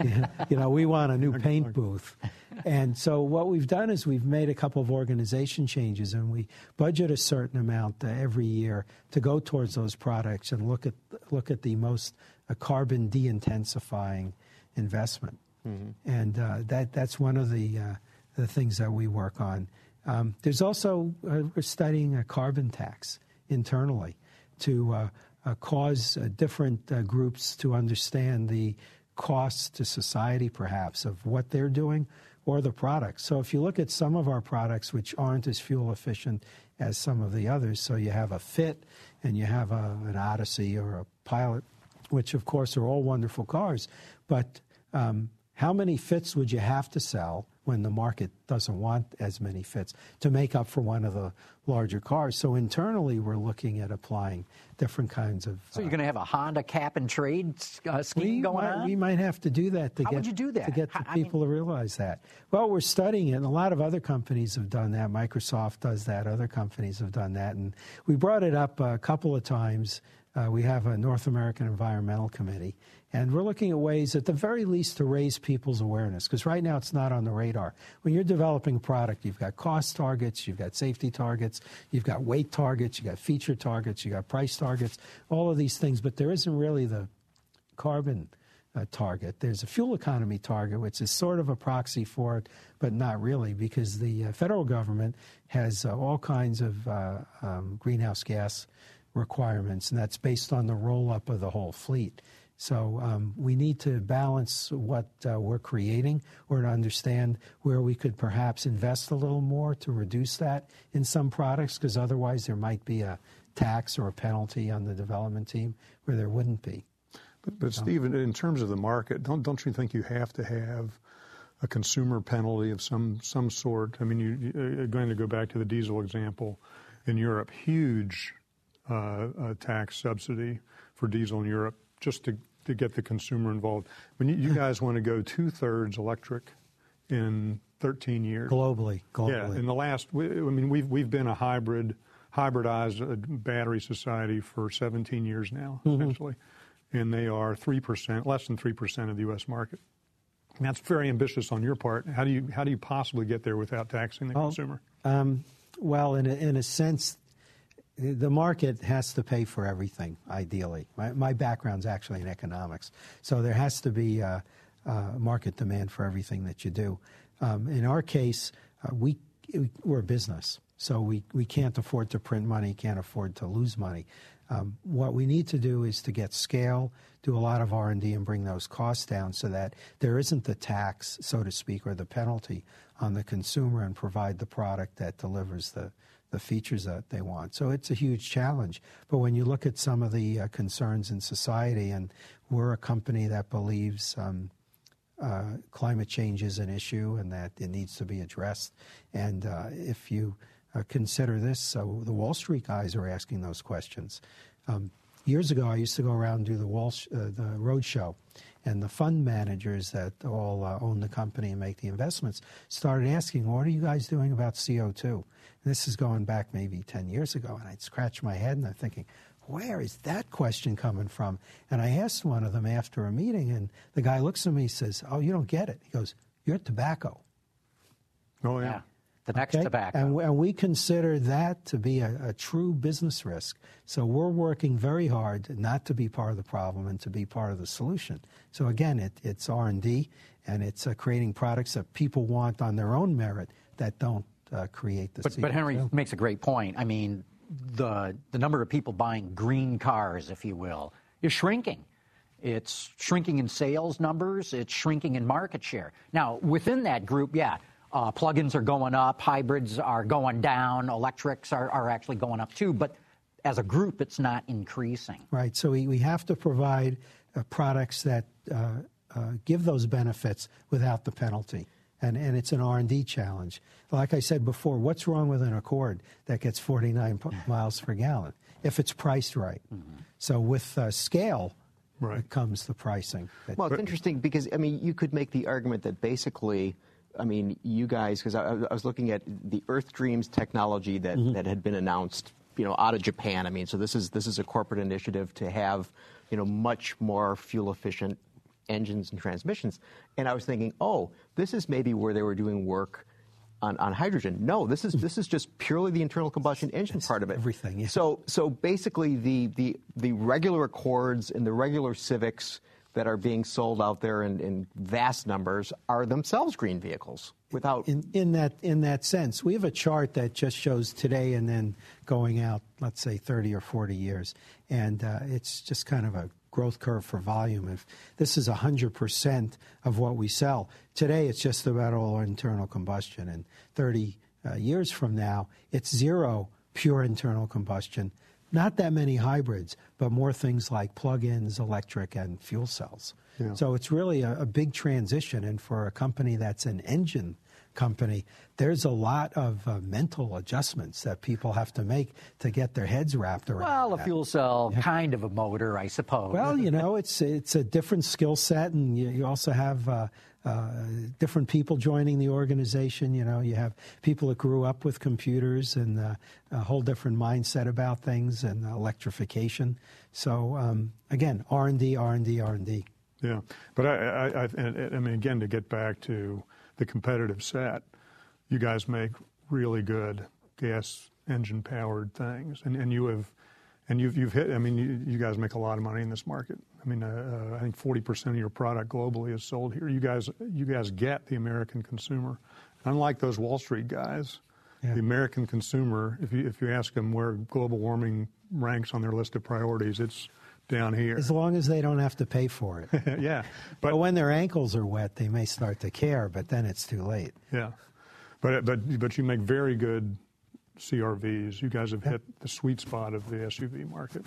we want a new paint booth. And so what we've done is we've made a couple of organization changes, and we budget a certain amount every year to go towards those products and look at the most carbon de-intensifying investment. Mm-hmm. And that's one of the things that we work on. There's also, we're studying a carbon tax internally to cause different groups to understand the costs to society, perhaps, of what they're doing or the products. So if you look at some of our products, which aren't as fuel efficient as some of the others, so you have a Fit and you have an Odyssey or a Pilot, which, of course, are all wonderful cars, but how many Fits would you have to sell when the market doesn't want as many Fits to make up for one of the larger cars? So internally, we're looking at applying different kinds of... So you're going to have a Honda cap-and-trade scheme going on? We might have to do that How would you do that? To get the people to realize that. Well, we're studying it, and a lot of other companies have done that. Microsoft does that. Other companies have done that. And we brought it up a couple of times. We have a North American Environmental Committee, and we're looking at ways, at the very least, to raise people's awareness, because right now it's not on the radar. When you're developing a product, you've got cost targets, you've got safety targets, you've got weight targets, you've got feature targets, you've got price targets, all of these things, but there isn't really the carbon target. There's a fuel economy target, which is sort of a proxy for it, but not really, because the federal government has all kinds of greenhouse gas requirements, and that's based on the roll-up of the whole fleet. So we need to balance what we're creating, or to understand where we could perhaps invest a little more to reduce that in some products, because otherwise there might be a tax or a penalty on the development team where there wouldn't be. But Steve, in terms of the market, don't you think you have to have a consumer penalty of some sort? I mean, you're going to go back to the diesel example in Europe, huge tax subsidy for diesel in Europe just to get the consumer involved. When you guys want to go 2/3 electric in 13 years. Globally. Yeah, in the last, we've been a hybridized battery society for 17 years now, essentially. And they are 3%, less than 3% of the U.S. market. And that's very ambitious on your part. How do you possibly get there without taxing the consumer? Well, in a sense, the market has to pay for everything, ideally. My background's actually in economics. So there has to be market demand for everything that you do. In our case, we're a business. So we can't afford to print money, can't afford to lose money. What we need to do is to get scale, do a lot of R&D, and bring those costs down so that there isn't the tax, so to speak, or the penalty on the consumer, and provide the product that delivers the features that they want. So it's a huge challenge. But when you look at some of the concerns in society, and we're a company that believes climate change is an issue and that it needs to be addressed. And if you consider this, so the Wall Street guys are asking those questions. Years ago, I used to go around and do the road show, and the fund managers that all own the company and make the investments started asking, what are you guys doing about CO2? And this is going back maybe 10 years ago, and I'd scratch my head, and I'm thinking, where is that question coming from? And I asked one of them after a meeting, and the guy looks at me and says, oh, you don't get it. He goes, you're tobacco. Oh, yeah. The next tobacco. And we consider that to be a true business risk. So we're working very hard not to be part of the problem and to be part of the solution. So again, it's R&D, and it's creating products that people want on their own merit that don't create the CO2. But Henry makes a great point. I mean, the number of people buying green cars, if you will, is shrinking. It's shrinking in sales numbers. It's shrinking in market share. Now, within that group, plug-ins are going up, hybrids are going down, electrics are actually going up too, but as a group, it's not increasing. Right, so we have to provide products that give those benefits without the penalty, and it's an R&D challenge. Like I said before, what's wrong with an Accord that gets 49 miles per gallon if it's priced right? Mm-hmm. So with scale, comes the pricing. Well, it's interesting because, I mean, you could make the argument that basically I mean, you guys, because I was looking at the Earth Dreams technology that, that had been announced, out of Japan. I mean, so this is a corporate initiative to have, much more fuel efficient engines and transmissions. And I was thinking, this is maybe where they were doing work on hydrogen. No, this is just purely the internal combustion engine part of it. Everything. Yeah. So basically, the regular Accords and the regular Civics that are being sold out there in vast numbers are themselves green vehicles. Without in that sense, we have a chart that just shows today and then going out, let's say 30 or 40 years, and it's just kind of a growth curve for volume. If this is 100% of what we sell today, it's just about all internal combustion, and 30 years from now, it's zero pure internal combustion. Not that many hybrids, but more things like plug-ins, electric, and fuel cells. Yeah. So it's really a big transition, and for a company that's an engine company, there's a lot of mental adjustments that people have to make to get their heads wrapped around. Well, a fuel cell, kind of a motor, I suppose. Well, it's a different skill set, and you also have different people joining the organization. You have people that grew up with computers and a whole different mindset about things and electrification. So again, R&D. Yeah, but I mean, again, to get back to the competitive set, you guys make really good gas engine powered things, and you've hit. I mean, you guys make a lot of money in this market. I mean, I think 40% of your product globally is sold here. You guys get the American consumer. Unlike those Wall Street guys, the American consumer, if you ask them where global warming ranks on their list of priorities, it's down here. As long as they don't have to pay for it. Yeah. But when their ankles are wet, they may start to care, but then it's too late. Yeah. But you make very good CRVs. You guys have hit the sweet spot of the SUV market.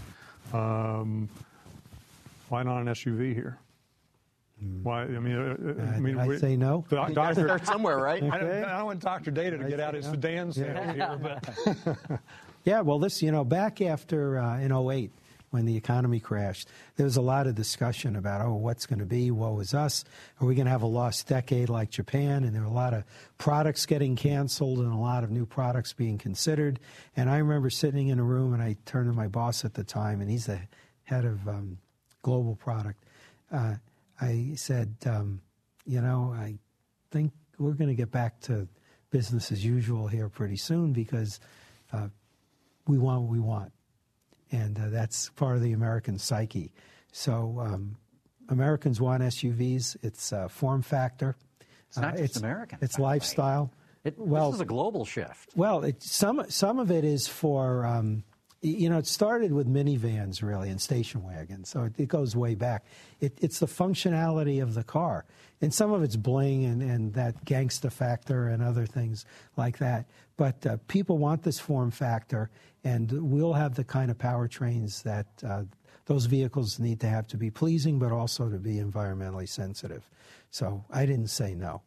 Why not an SUV here? Why? I mean, I'd say no. Start somewhere, right? Okay. I don't want Dr. Data to get out his sedans here. But. Yeah, well, this, back after in 2008, when the economy crashed, there was a lot of discussion about, what's going to be, woe is us, are we going to have a lost decade like Japan? And there were a lot of products getting canceled and a lot of new products being considered. And I remember sitting in a room, and I turned to my boss at the time, and he's the head of global product. I said, I think we're going to get back to business as usual here pretty soon because we want what we want. And that's part of the American psyche. So Americans want SUVs. It's form factor. It's not just American. It's lifestyle. This is a global shift. Well, some of it is for, it started with minivans, really, and station wagons. So it goes way back. It's the functionality of the car. And some of it's bling and that gangsta factor and other things like that. But people want this form factor, and we'll have the kind of powertrains that those vehicles need to have to be pleasing, but also to be environmentally sensitive. So I didn't say no.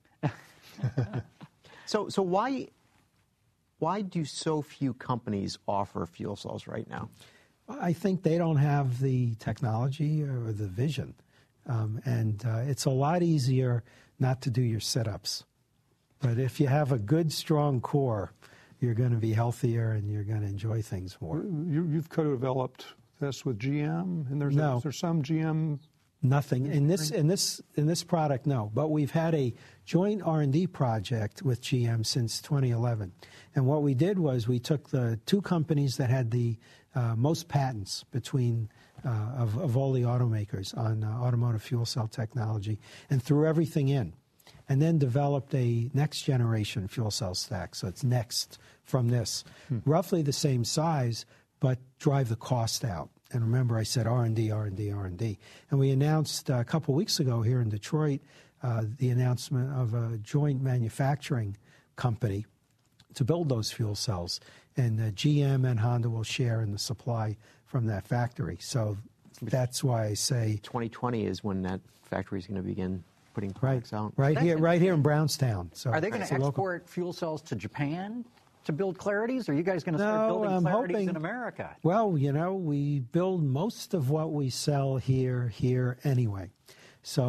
So why do so few companies offer fuel cells right now? I think they don't have the technology or the vision. And it's a lot easier not to do your sit-ups. But if you have a good, strong core, you're going to be healthier and you're going to enjoy things more. You've co-developed this with GM, and there's some GM. Nothing in this product, no. But we've had a joint R&D project with GM since 2011, and what we did was we took the two companies that had the most patents between of all the automakers on automotive fuel cell technology, and threw everything in, and then developed a next generation fuel cell stack. So it's next from this, roughly the same size, but drive the cost out. And remember, I said R&D, R&D, R&D. And we announced a couple weeks ago here in Detroit the announcement of a joint manufacturing company to build those fuel cells. And GM and Honda will share in the supply from that factory. So that's why I say 2020 is when that factory is going to begin putting products out. Right here in Brownstown. So are they going to export fuel cells to Japan to build Clarities, or are you guys going to start building Clarities in America? Well, we build most of what we sell here anyway. So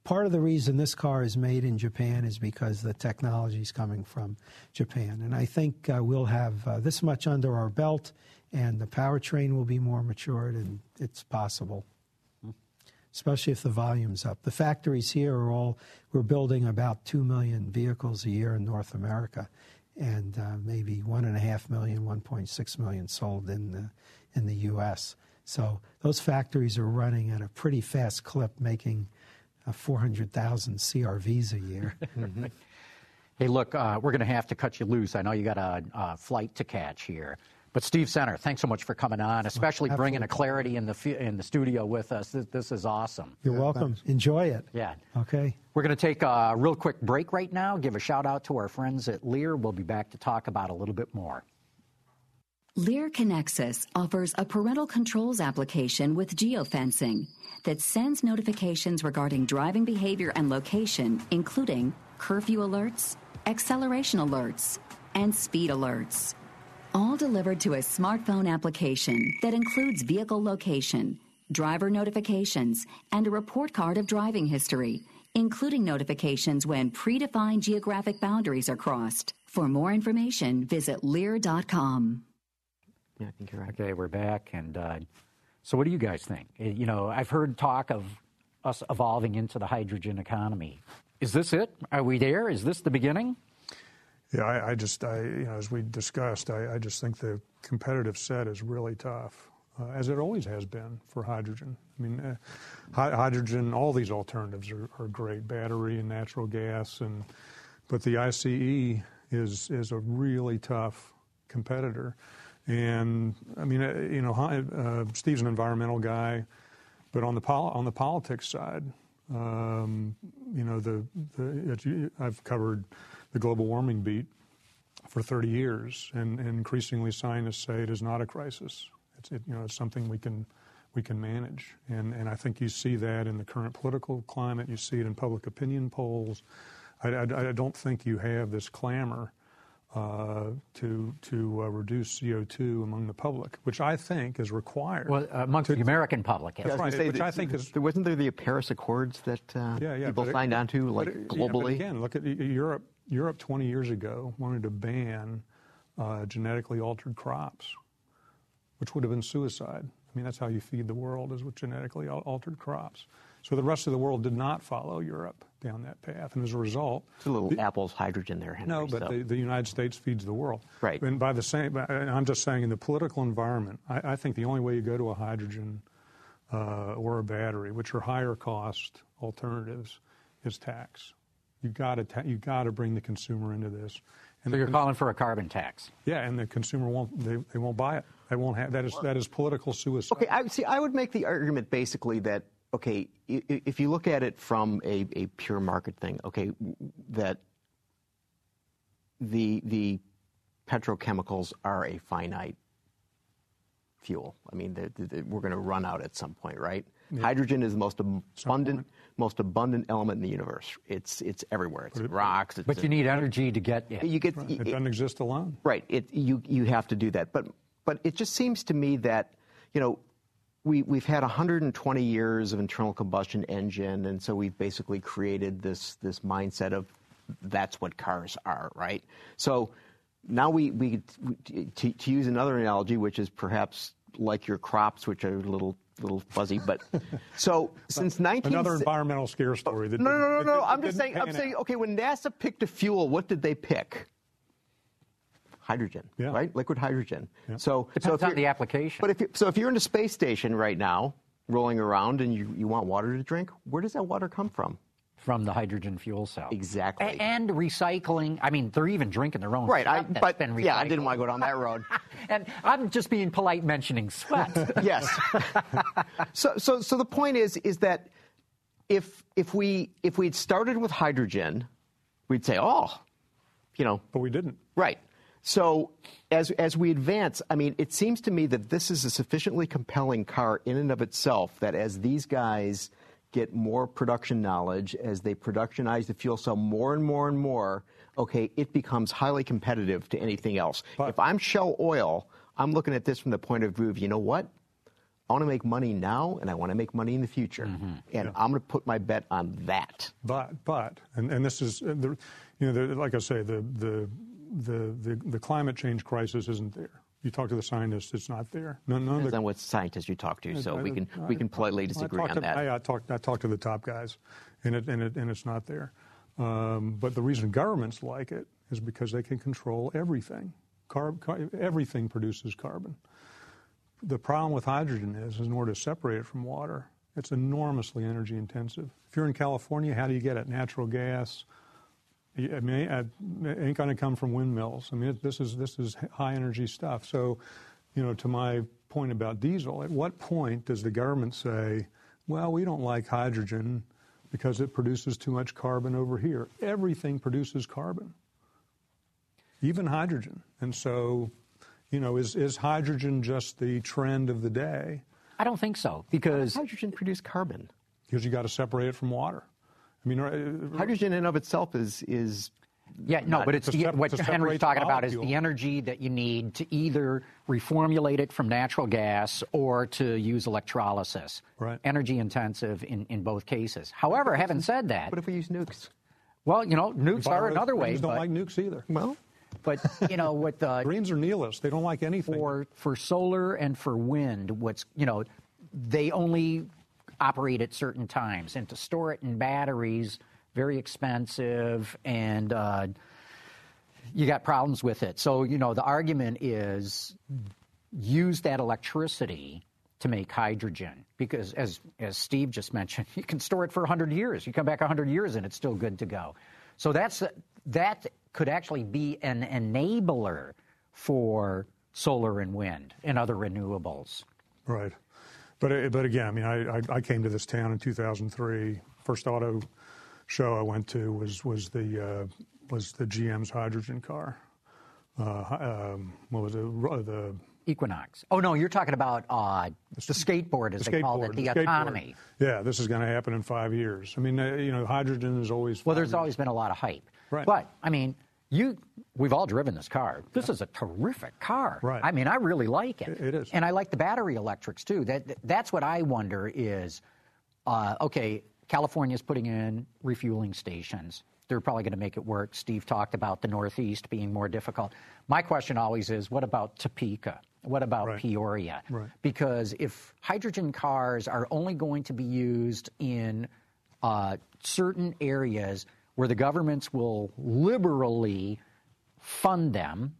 part of the reason this car is made in Japan is because the technology is coming from Japan. And I think we'll have this much under our belt, and the powertrain will be more matured, and it's possible, especially if the volume's up. The factories here we're building about 2 million vehicles a year in North America, and maybe 1.5 million, 1.6 million sold in the U.S. So those factories are running at a pretty fast clip, making 400,000 CRVs a year. Hey, look, we're going to have to cut you loose. I know you got a flight to catch here. But Steve Center, thanks so much for coming on, especially bringing a Clarity in the studio with us. This is awesome. You're welcome. Thanks. Enjoy it. Yeah. Okay. We're going to take a real quick break right now, give a shout-out to our friends at Lear. We'll be back to talk about a little bit more. Lear Connexus offers a parental controls application with geofencing that sends notifications regarding driving behavior and location, including curfew alerts, acceleration alerts, and speed alerts. All delivered to a smartphone application that includes vehicle location, driver notifications, and a report card of driving history, including notifications when predefined geographic boundaries are crossed. For more information, visit Lear.com. Yeah, I think you're right. Okay, we're back. And so what do you guys think? You know, I've heard talk of us evolving into the hydrogen economy. Is this it? Are we there? Is this the beginning? Yeah, I as we discussed, I just think the competitive set is really tough, as it always has been for hydrogen. I mean, hydrogen, all these alternatives are great, battery and natural gas, but the ICE is a really tough competitor. And I mean, Steve's an environmental guy, but on the politics side, I've covered the global warming beat for 30 years, and increasingly scientists say it is not a crisis. It's something we can manage, and I think you see that in the current political climate. You see it in public opinion polls. I don't think you have this clamor to reduce CO2 among the public, which I think is required. Well, amongst the American public, yes. Yeah, Right, which I think is... Wasn't there the Paris Accords that people signed on to, globally? But again, look at Europe. Europe 20 years ago wanted to ban genetically altered crops, which would have been suicide. I mean, that's how you feed the world, is with genetically altered crops. So the rest of the world did not follow Europe down that path, and as a result... It's a little Apple's hydrogen there, Henry. No, but the United States feeds the world. Right. And I'm just saying, in the political environment, I think the only way you go to a hydrogen or a battery, which are higher cost alternatives, is tax. You've got to bring the consumer into this. And so you're calling for a carbon tax? Yeah, and the consumer won't buy it. They won't have that is political suicide. Okay, I would make the argument basically that, okay, if you look at it from a pure market thing, okay, that the petrochemicals are a finite fuel. I mean, we're going to run out at some point, right? Yeah. Hydrogen is the most abundant element in the universe. It's everywhere. It's rocks. But you need energy to get it. It doesn't exist alone. Right. You have to do that. But it just seems to me that, we've had 120 years of internal combustion engine, and so we've basically created this mindset of that's what cars are, right? So now we to use another analogy, which is perhaps like your crops, which are a little fuzzy, but so since another environmental scare story. No. I'm saying, okay, when NASA picked a fuel, what did they pick? Hydrogen, right? Liquid hydrogen. Yeah. So depends on the application. But if you're in a space station right now, rolling around, and you want water to drink, where does that water come from? From the hydrogen fuel cell. Exactly. And recycling. I mean, they're even drinking their own right, sweat that's been recycled. Yeah, I didn't want to go down that road. And I'm just being polite mentioning sweat. Yes. So the point is that if we'd started with hydrogen, we'd say, But we didn't. Right. So as we advance, I mean, it seems to me that this is a sufficiently compelling car in and of itself that as these guys get more production knowledge, as they productionize the fuel cell more and more and more, okay, it becomes highly competitive to anything else. But if I'm Shell Oil, I'm looking at this from the point of view of, you know what? I want to make money now, and I want to make money in the future, and I'm going to put my bet on that. But this is, like I say, the climate change crisis isn't there. You talk to the scientists, it's not there. Depends on what scientists you talk to, so we can politely disagree on that. I talk to the top guys, and it's not there. But the reason governments like it is because they can control everything. Everything produces carbon. The problem with hydrogen is in order to separate it from water, it's enormously energy intensive. If you're in California, how do you get it? Natural gas. I mean, it ain't going to come from windmills. I mean, this is high energy stuff. So, to my point about diesel, at what point does the government say, well, we don't like hydrogen because it produces too much carbon over here? Everything produces carbon, even hydrogen. And so, is hydrogen just the trend of the day? I don't think so, because hydrogen produces carbon. Because you got to separate it from water. I mean, hydrogen in and of itself is but it's what Henry's talking about is the energy that you need to either reformulate it from natural gas or to use electrolysis. Right. Energy intensive in both cases. However, having said that, what if we use nukes? Well, nukes are another way. Don't like nukes either. Well, but what the Greens are nihilists. They don't like anything. For solar and for wind, they only operate at certain times, and to store it in batteries, very expensive, and you got problems with it. So, the argument is use that electricity to make hydrogen, because as Steve just mentioned, you can store it for 100 years. You come back 100 years and it's still good to go. So that could actually be an enabler for solar and wind and other renewables. Right. But again, I mean, I came to this town in 2003. First auto show I went to was the GM's hydrogen car. What was it? The Equinox. Oh no, you're talking about the skateboard, as they called it, the autonomy. Yeah, this is going to happen in 5 years. I mean, hydrogen is always. Well, there's always been a lot of hype. Right. But I mean, we've all driven this car. This is a terrific car. Right. I mean, I really like it. It is. And I like the battery electrics, too. That's what I wonder is, okay, California's putting in refueling stations. They're probably going to make it work. Steve talked about the Northeast being more difficult. My question always is, what about Topeka? What about Peoria? Right. Because if hydrogen cars are only going to be used in certain areas where the governments will liberally fund them,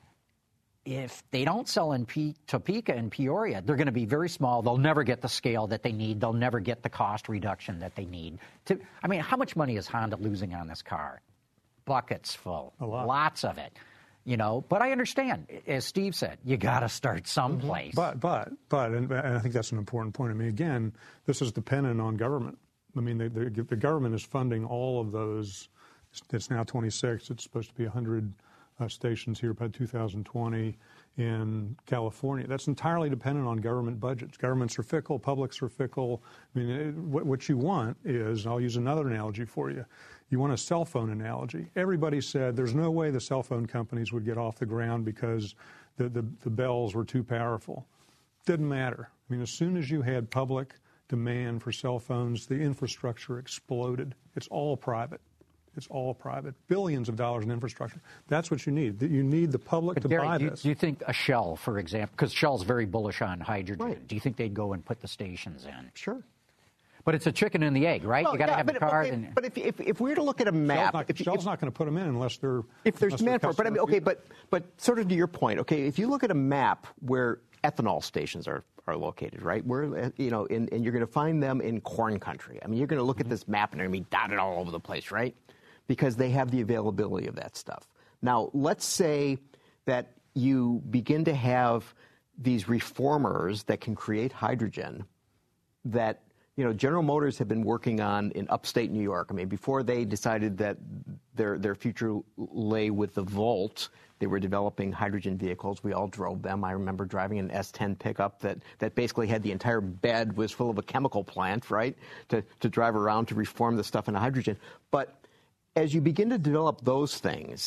if they don't sell in Topeka and Peoria, they're going to be very small. They'll never get the scale that they need. They'll never get the cost reduction that they need. I mean, how much money is Honda losing on this car? Buckets full. A lot. Lots of it. But I understand, as Steve said, you got to start someplace. But and I think that's an important point. I mean, again, this is dependent on government. I mean, the government is funding all of those. It's now 26. It's supposed to be 100 stations here by 2020 in California. That's entirely dependent on government budgets. Governments are fickle. Publics are fickle. I mean, what you want is, I'll use another analogy for you. You want a cell phone analogy. Everybody said there's no way the cell phone companies would get off the ground because the bells were too powerful. Didn't matter. I mean, as soon as you had public demand for cell phones, the infrastructure exploded. It's all private. It's all private. Billions of dollars in infrastructure. That's what you need. You need the public to buy this. Do you think a Shell, for example, because Shell's very bullish on hydrogen, Right. Do you think they'd go and put the stations in? Sure. But it's a chicken and the egg, right? Well, you got to have the cars. Okay, but if we were to look at a map, Shell's not going to put them in unless they're if there's demand for it. But I mean, okay, but sort of to your point, okay, if you look at a map where ethanol stations are located, right? Where and you're going to find them in corn country. I mean, you're going to look at this map and they're going to be dotted all over the place, right? Because they have the availability of that stuff. Now, let's say that you begin to have these reformers that can create hydrogen that, General Motors have been working on in upstate New York. I mean, before they decided that their future lay with the Volt, they were developing hydrogen vehicles. We all drove them. I remember driving an S10 pickup that basically had the entire bed was full of a chemical plant, right, to drive around to reform the stuff into hydrogen. But as you begin to develop those things,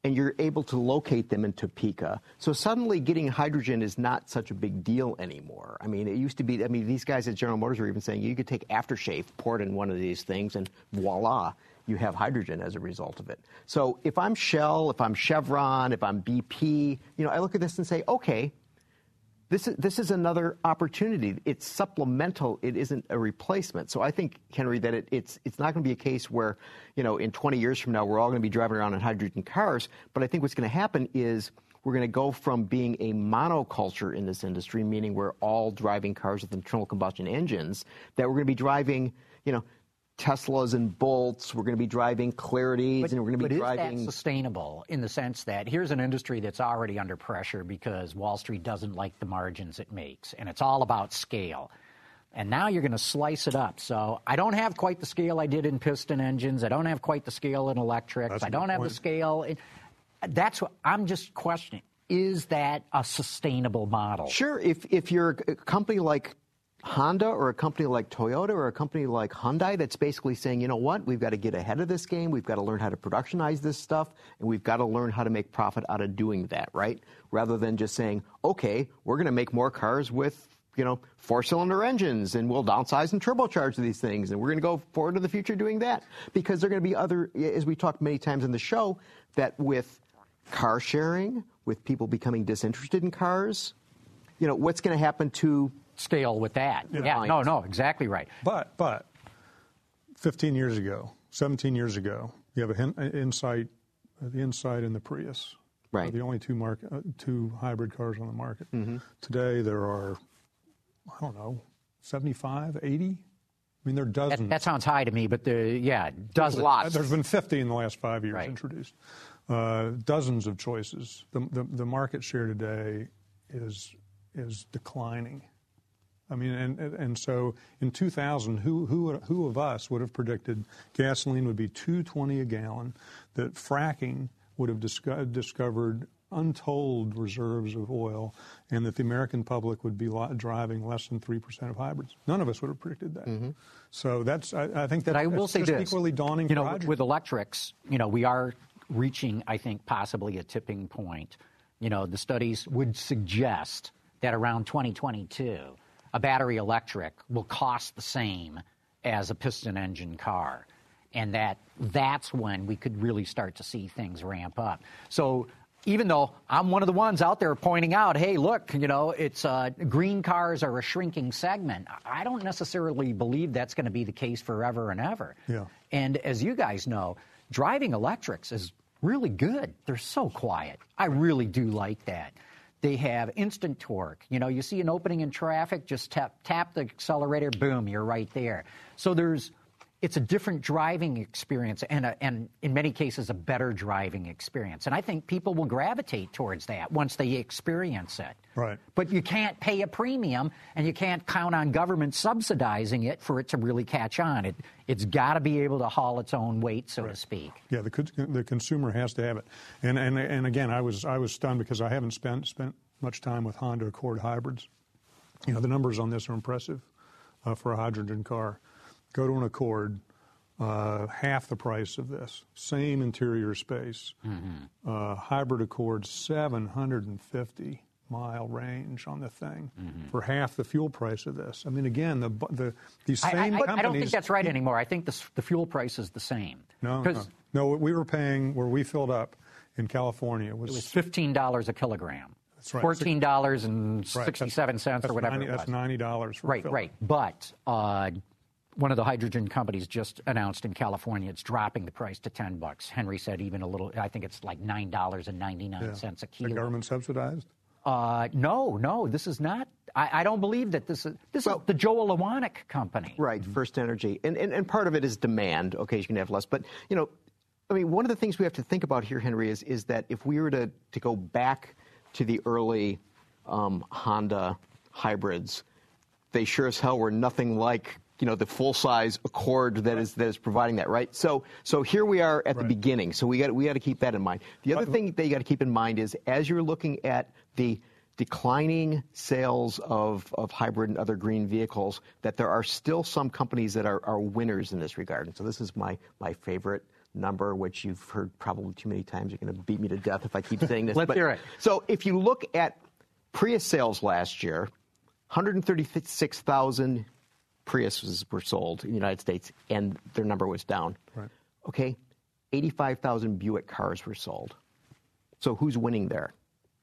and you're able to locate them in Topeka. So suddenly getting hydrogen is not such a big deal anymore. I mean, it used to be, I mean, these guys at General Motors were even saying you could take aftershave, pour it in one of these things, and voila, you have hydrogen as a result of it. So if I'm Shell, if I'm Chevron, if I'm BP, you know, I look at this and say, okay, this is another opportunity. It's supplemental. It isn't a replacement. So I think, Henry, that it's not going to be a case where, you know, in 20 years from now, we're all going to be driving around in hydrogen cars. But I think what's going to happen is we're going to go from being a monoculture in this industry, meaning we're all driving cars with internal combustion engines, that we're going to be driving, you know, Teslas and Bolts, we're going to be driving Clarities, and we're going to be driving... But is that sustainable in the sense that here's an industry that's already under pressure because Wall Street doesn't like the margins it makes, and it's all about scale. And now you're going to slice it up. So I don't have quite the scale I did in piston engines. I don't have quite the scale in electrics. I don't have the scale... That's what I'm just questioning. Is that a sustainable model? Sure. If you're a company like Honda or a company like Toyota or a company like Hyundai that's basically saying, you know what, we've got to get ahead of this game, we've got to learn how to productionize this stuff, and we've got to learn how to make profit out of doing that, right? Rather than just saying, okay, we're going to make more cars with, you know, 4-cylinder engines, and we'll downsize and turbocharge these things, and we're going to go forward to the future doing that. Because there are going to be other, as we talked many times in the show, that with car sharing, with people becoming disinterested in cars, you know, what's going to happen to scale with that? Yeah, no, exactly right. But 15 years ago, 17 years ago, you have the Insight and the Prius. Right. The only two hybrid cars on the market. Mm-hmm. Today there are, I don't know, 75, 80? I mean, there are dozens. That sounds high to me, but dozens. Lots. There's been 50 in the last 5 years right. introduced. Dozens of choices. The market share today is declining. I mean, and so in 2000, who of us would have predicted gasoline would be $2.20 a gallon, that fracking would have discovered untold reserves of oil, and that the American public would be driving less than 3% of hybrids? None of us would have predicted that. Mm-hmm. So I think that I will say just this, equally daunting. You know, with electrics, you know, we are reaching, I think, possibly a tipping point. You know, the studies would suggest that around 2022, a battery electric will cost the same as a piston engine car, and that's when we could really start to see things ramp up. So even though I'm one of the ones out there pointing out, hey, look, you know, it's green cars are a shrinking segment, I don't necessarily believe that's going to be the case forever and ever. Yeah. And as you guys know, driving electrics is really good. They're so quiet. I really do like that. They have instant torque. You know, you see an opening in traffic, just tap the accelerator, boom, you're right there. So it's a different driving experience and in many cases a better driving experience. And I think people will gravitate towards that once they experience it. Right. But you can't pay a premium, and you can't count on government subsidizing it for it to really catch on. It's got to be able to haul its own weight, so to speak. Yeah, the consumer has to have it. And again, I was stunned because I haven't spent much time with Honda Accord hybrids. You know, the numbers on this are impressive for a hydrogen car. Go to an Accord, half the price of this, same interior space. Mm-hmm. Hybrid Accord, 750-mile range on the thing for half the fuel price of this. I mean, again, these same companies. I don't think that's right anymore. I think the fuel price is the same. No, what we were paying where we filled up in California was $15 a kilogram. That's right. $14.67 or whatever. That's $90 for right, right. But one of the hydrogen companies just announced in California it's dropping the price to $10. Henry said even a little. I think it's like $9.99 a kilo. The government subsidized? No, this is not. I don't believe that this is the Joel Iwanek company. Right, First Energy. And part of it is demand. Okay, you can have less. But, you know, I mean, one of the things we have to think about here, Henry, is that if we were to go back to the early Honda hybrids, they sure as hell were nothing like, you know, the full-size Accord that is providing that, right? So here we are at the beginning. So we got to keep that in mind. The other thing that you got to keep in mind is as you're looking at the declining sales of hybrid and other green vehicles, that there are still some companies that are winners in this regard. And so this is my favorite number, which you've heard probably too many times. You're going to beat me to death if I keep saying this. Let's hear it. So if you look at Prius sales last year, 136,000 Priuses were sold in the United States, and their number was down. Right. Okay, 85,000 Buick cars were sold. So who's winning there?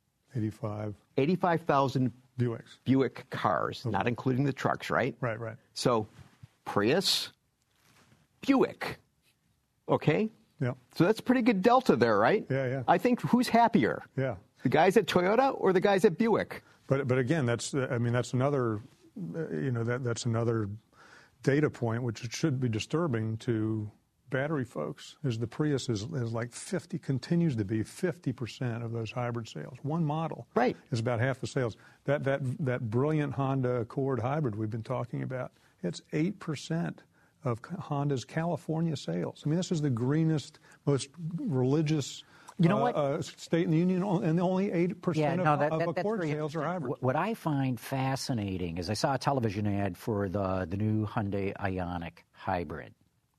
85,000 Buick cars, not including the trucks, right? Right. So Prius, Buick, okay? Yeah. So that's a pretty good delta there, right? Yeah. I think who's happier? Yeah. The guys at Toyota or the guys at Buick? But again, that's another, that's another data point which should be disturbing to battery folks. Is the Prius is like 50, continues to be 50% of those hybrid sales. One model is about half the sales. That brilliant Honda Accord hybrid we've been talking about, it's 8% of Honda's California sales. I mean, this is the greenest, most religious state in the union, and only 8% of Accord sales are hybrid. What I find fascinating is I saw a television ad for the new Hyundai Ioniq hybrid.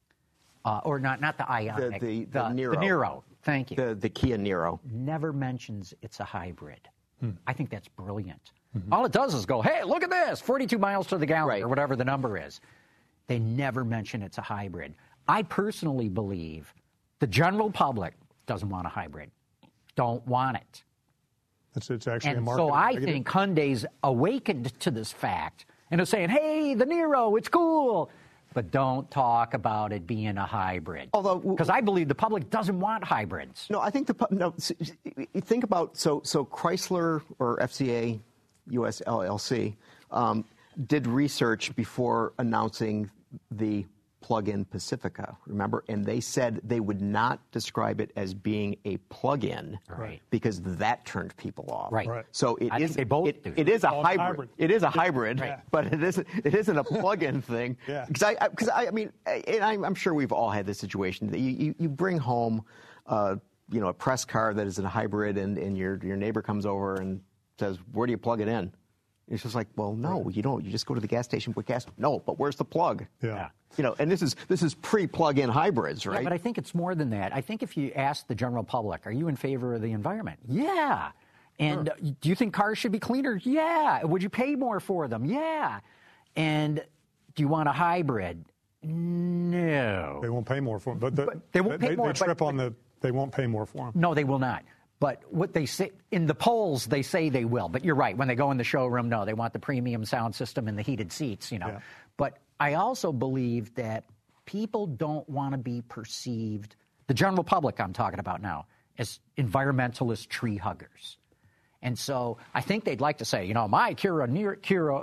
Or not the Ioniq. The Niro. The Niro. Thank you. The Kia Niro. Never mentions it's a hybrid. I think that's brilliant. All it does is go, hey, look at this, 42 miles to the gallon, or whatever the number is. They never mention it's a hybrid. I personally believe the general public doesn't want a hybrid. Don't want it. It's actually and a market. So I think Hyundai's awakened to this fact and is saying, hey, the Niro, it's cool. But don't talk about it being a hybrid. Because I believe the public doesn't want hybrids. No, I think think about, so Chrysler or FCA, US LLC, did research before announcing the plug-in Pacifica, remember? And they said they would not describe it as being a plug-in because that turned people off. Right. So it is a hybrid. It is a hybrid, but it isn't a plug-in thing. Because I'm sure we've all had this situation that you bring home a press car that is a hybrid, and your neighbor comes over and says, "Where do you plug it in?" It's just like, well, no, you don't. You just go to the gas station, put gas. No, but where's the plug? Yeah. And this is pre-plug-in hybrids, right? Yeah, but I think it's more than that. I think if you ask the general public, are you in favor of the environment? Yeah. And do you think cars should be cleaner? Yeah. Would you pay more for them? Yeah. And do you want a hybrid? No. They won't pay more for them. But they won't pay more. They won't pay more for them. No, they will not. But what they say in the polls, they say they will. But you're right. When they go in the showroom, no, they want the premium sound system and the heated seats, Yeah. But I also believe that people don't want to be perceived, the general public I'm talking about now, as environmentalist tree huggers. And so I think they'd like to say, my Kia Niro.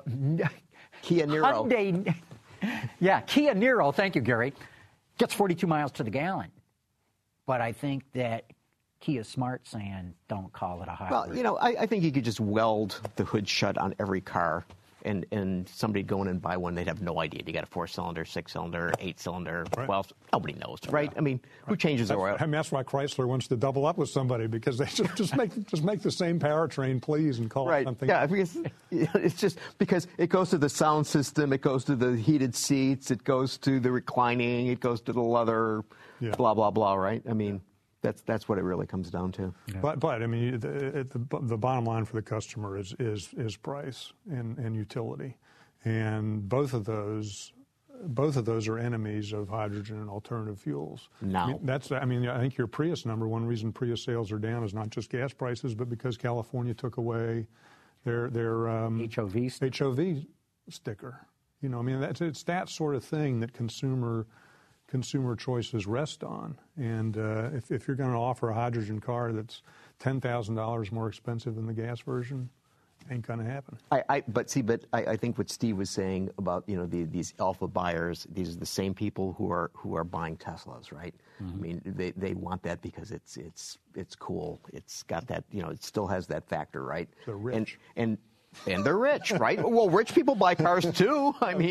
Hyundai, Kia Niro, thank you, Gary, gets 42 miles to the gallon. But I think that Kia's smart saying, don't call it a hybrid. Well, I think you could just weld the hood shut on every car, and somebody go in and buy one, they'd have no idea. You got a 4-cylinder, 6-cylinder, 8-cylinder, 12. Nobody knows, right? I mean, who changes the oil? That's why Chrysler wants to double up with somebody, because they just make the same powertrain, please, and call it something. Yeah, because it's just because it goes to the sound system, it goes to the heated seats, it goes to the reclining, it goes to the leather, blah blah blah. Right? I mean. That's what it really comes down to. Yeah. But I mean, the bottom line for the customer is price and utility, and both of those are enemies of hydrogen and alternative fuels. No. I think your Prius number, one reason Prius sales are down is not just gas prices, but because California took away their HOV sticker. It's that sort of thing that consumer choices rest on. And if you're going to offer a hydrogen car that's $10,000 more expensive than the gas version, ain't going to happen. I think what Steve was saying about these alpha buyers, these are the same people who are buying Teslas, right? Mm-hmm. I mean, they want that because it's cool. It's got that, it still has that factor, right? They're rich. And they're rich, right? Well, rich people buy cars too.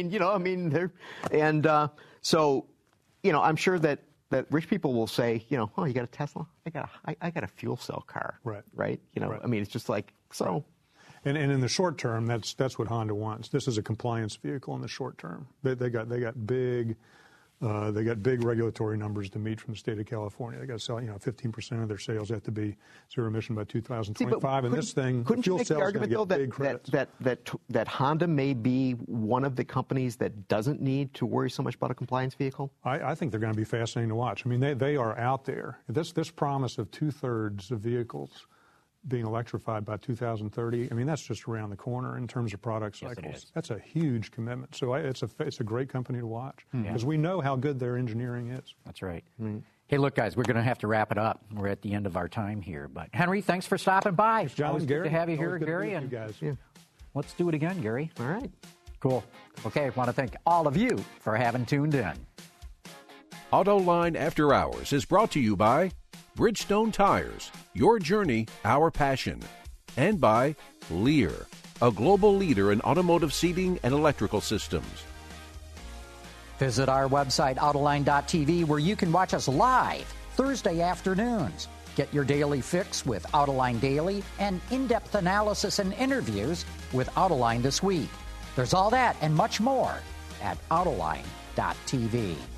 So. I'm sure that rich people will say, oh, you got a Tesla? I got a fuel cell car, right? Right. I mean, it's just like so. And in the short term, that's what Honda wants. This is a compliance vehicle in the short term. They got big They got big regulatory numbers to meet from the state of California. They got to sell, 15% of their sales have to be zero emission by 2025. And this thing, couldn't you make the argument though that Honda may be one of the companies that doesn't need to worry so much about a compliance vehicle? I think they're going to be fascinating to watch. I mean, they are out there. This promise of 2/3 of vehicles being electrified by 2030, I mean, that's just around the corner in terms of product cycles. That's a huge commitment. So it's a great company to watch because we know how good their engineering is. That's right. Mm-hmm. Hey, look, guys, we're going to have to wrap it up. We're at the end of our time here. But, Henry, thanks for stopping by. Thanks, John. Always good to have you here, Always Gary. Good to be with you guys. Let's do it again, Gary. All right. Cool. Okay, I want to thank all of you for having tuned in. AutoLine After Hours is brought to you by Bridgestone Tires, your journey, our passion, and by Lear, a global leader in automotive seating and electrical systems. Visit our website, Autoline.tv, where you can watch us live Thursday afternoons. Get your daily fix with Autoline Daily and in-depth analysis and interviews with Autoline This Week. There's all that and much more at Autoline.tv.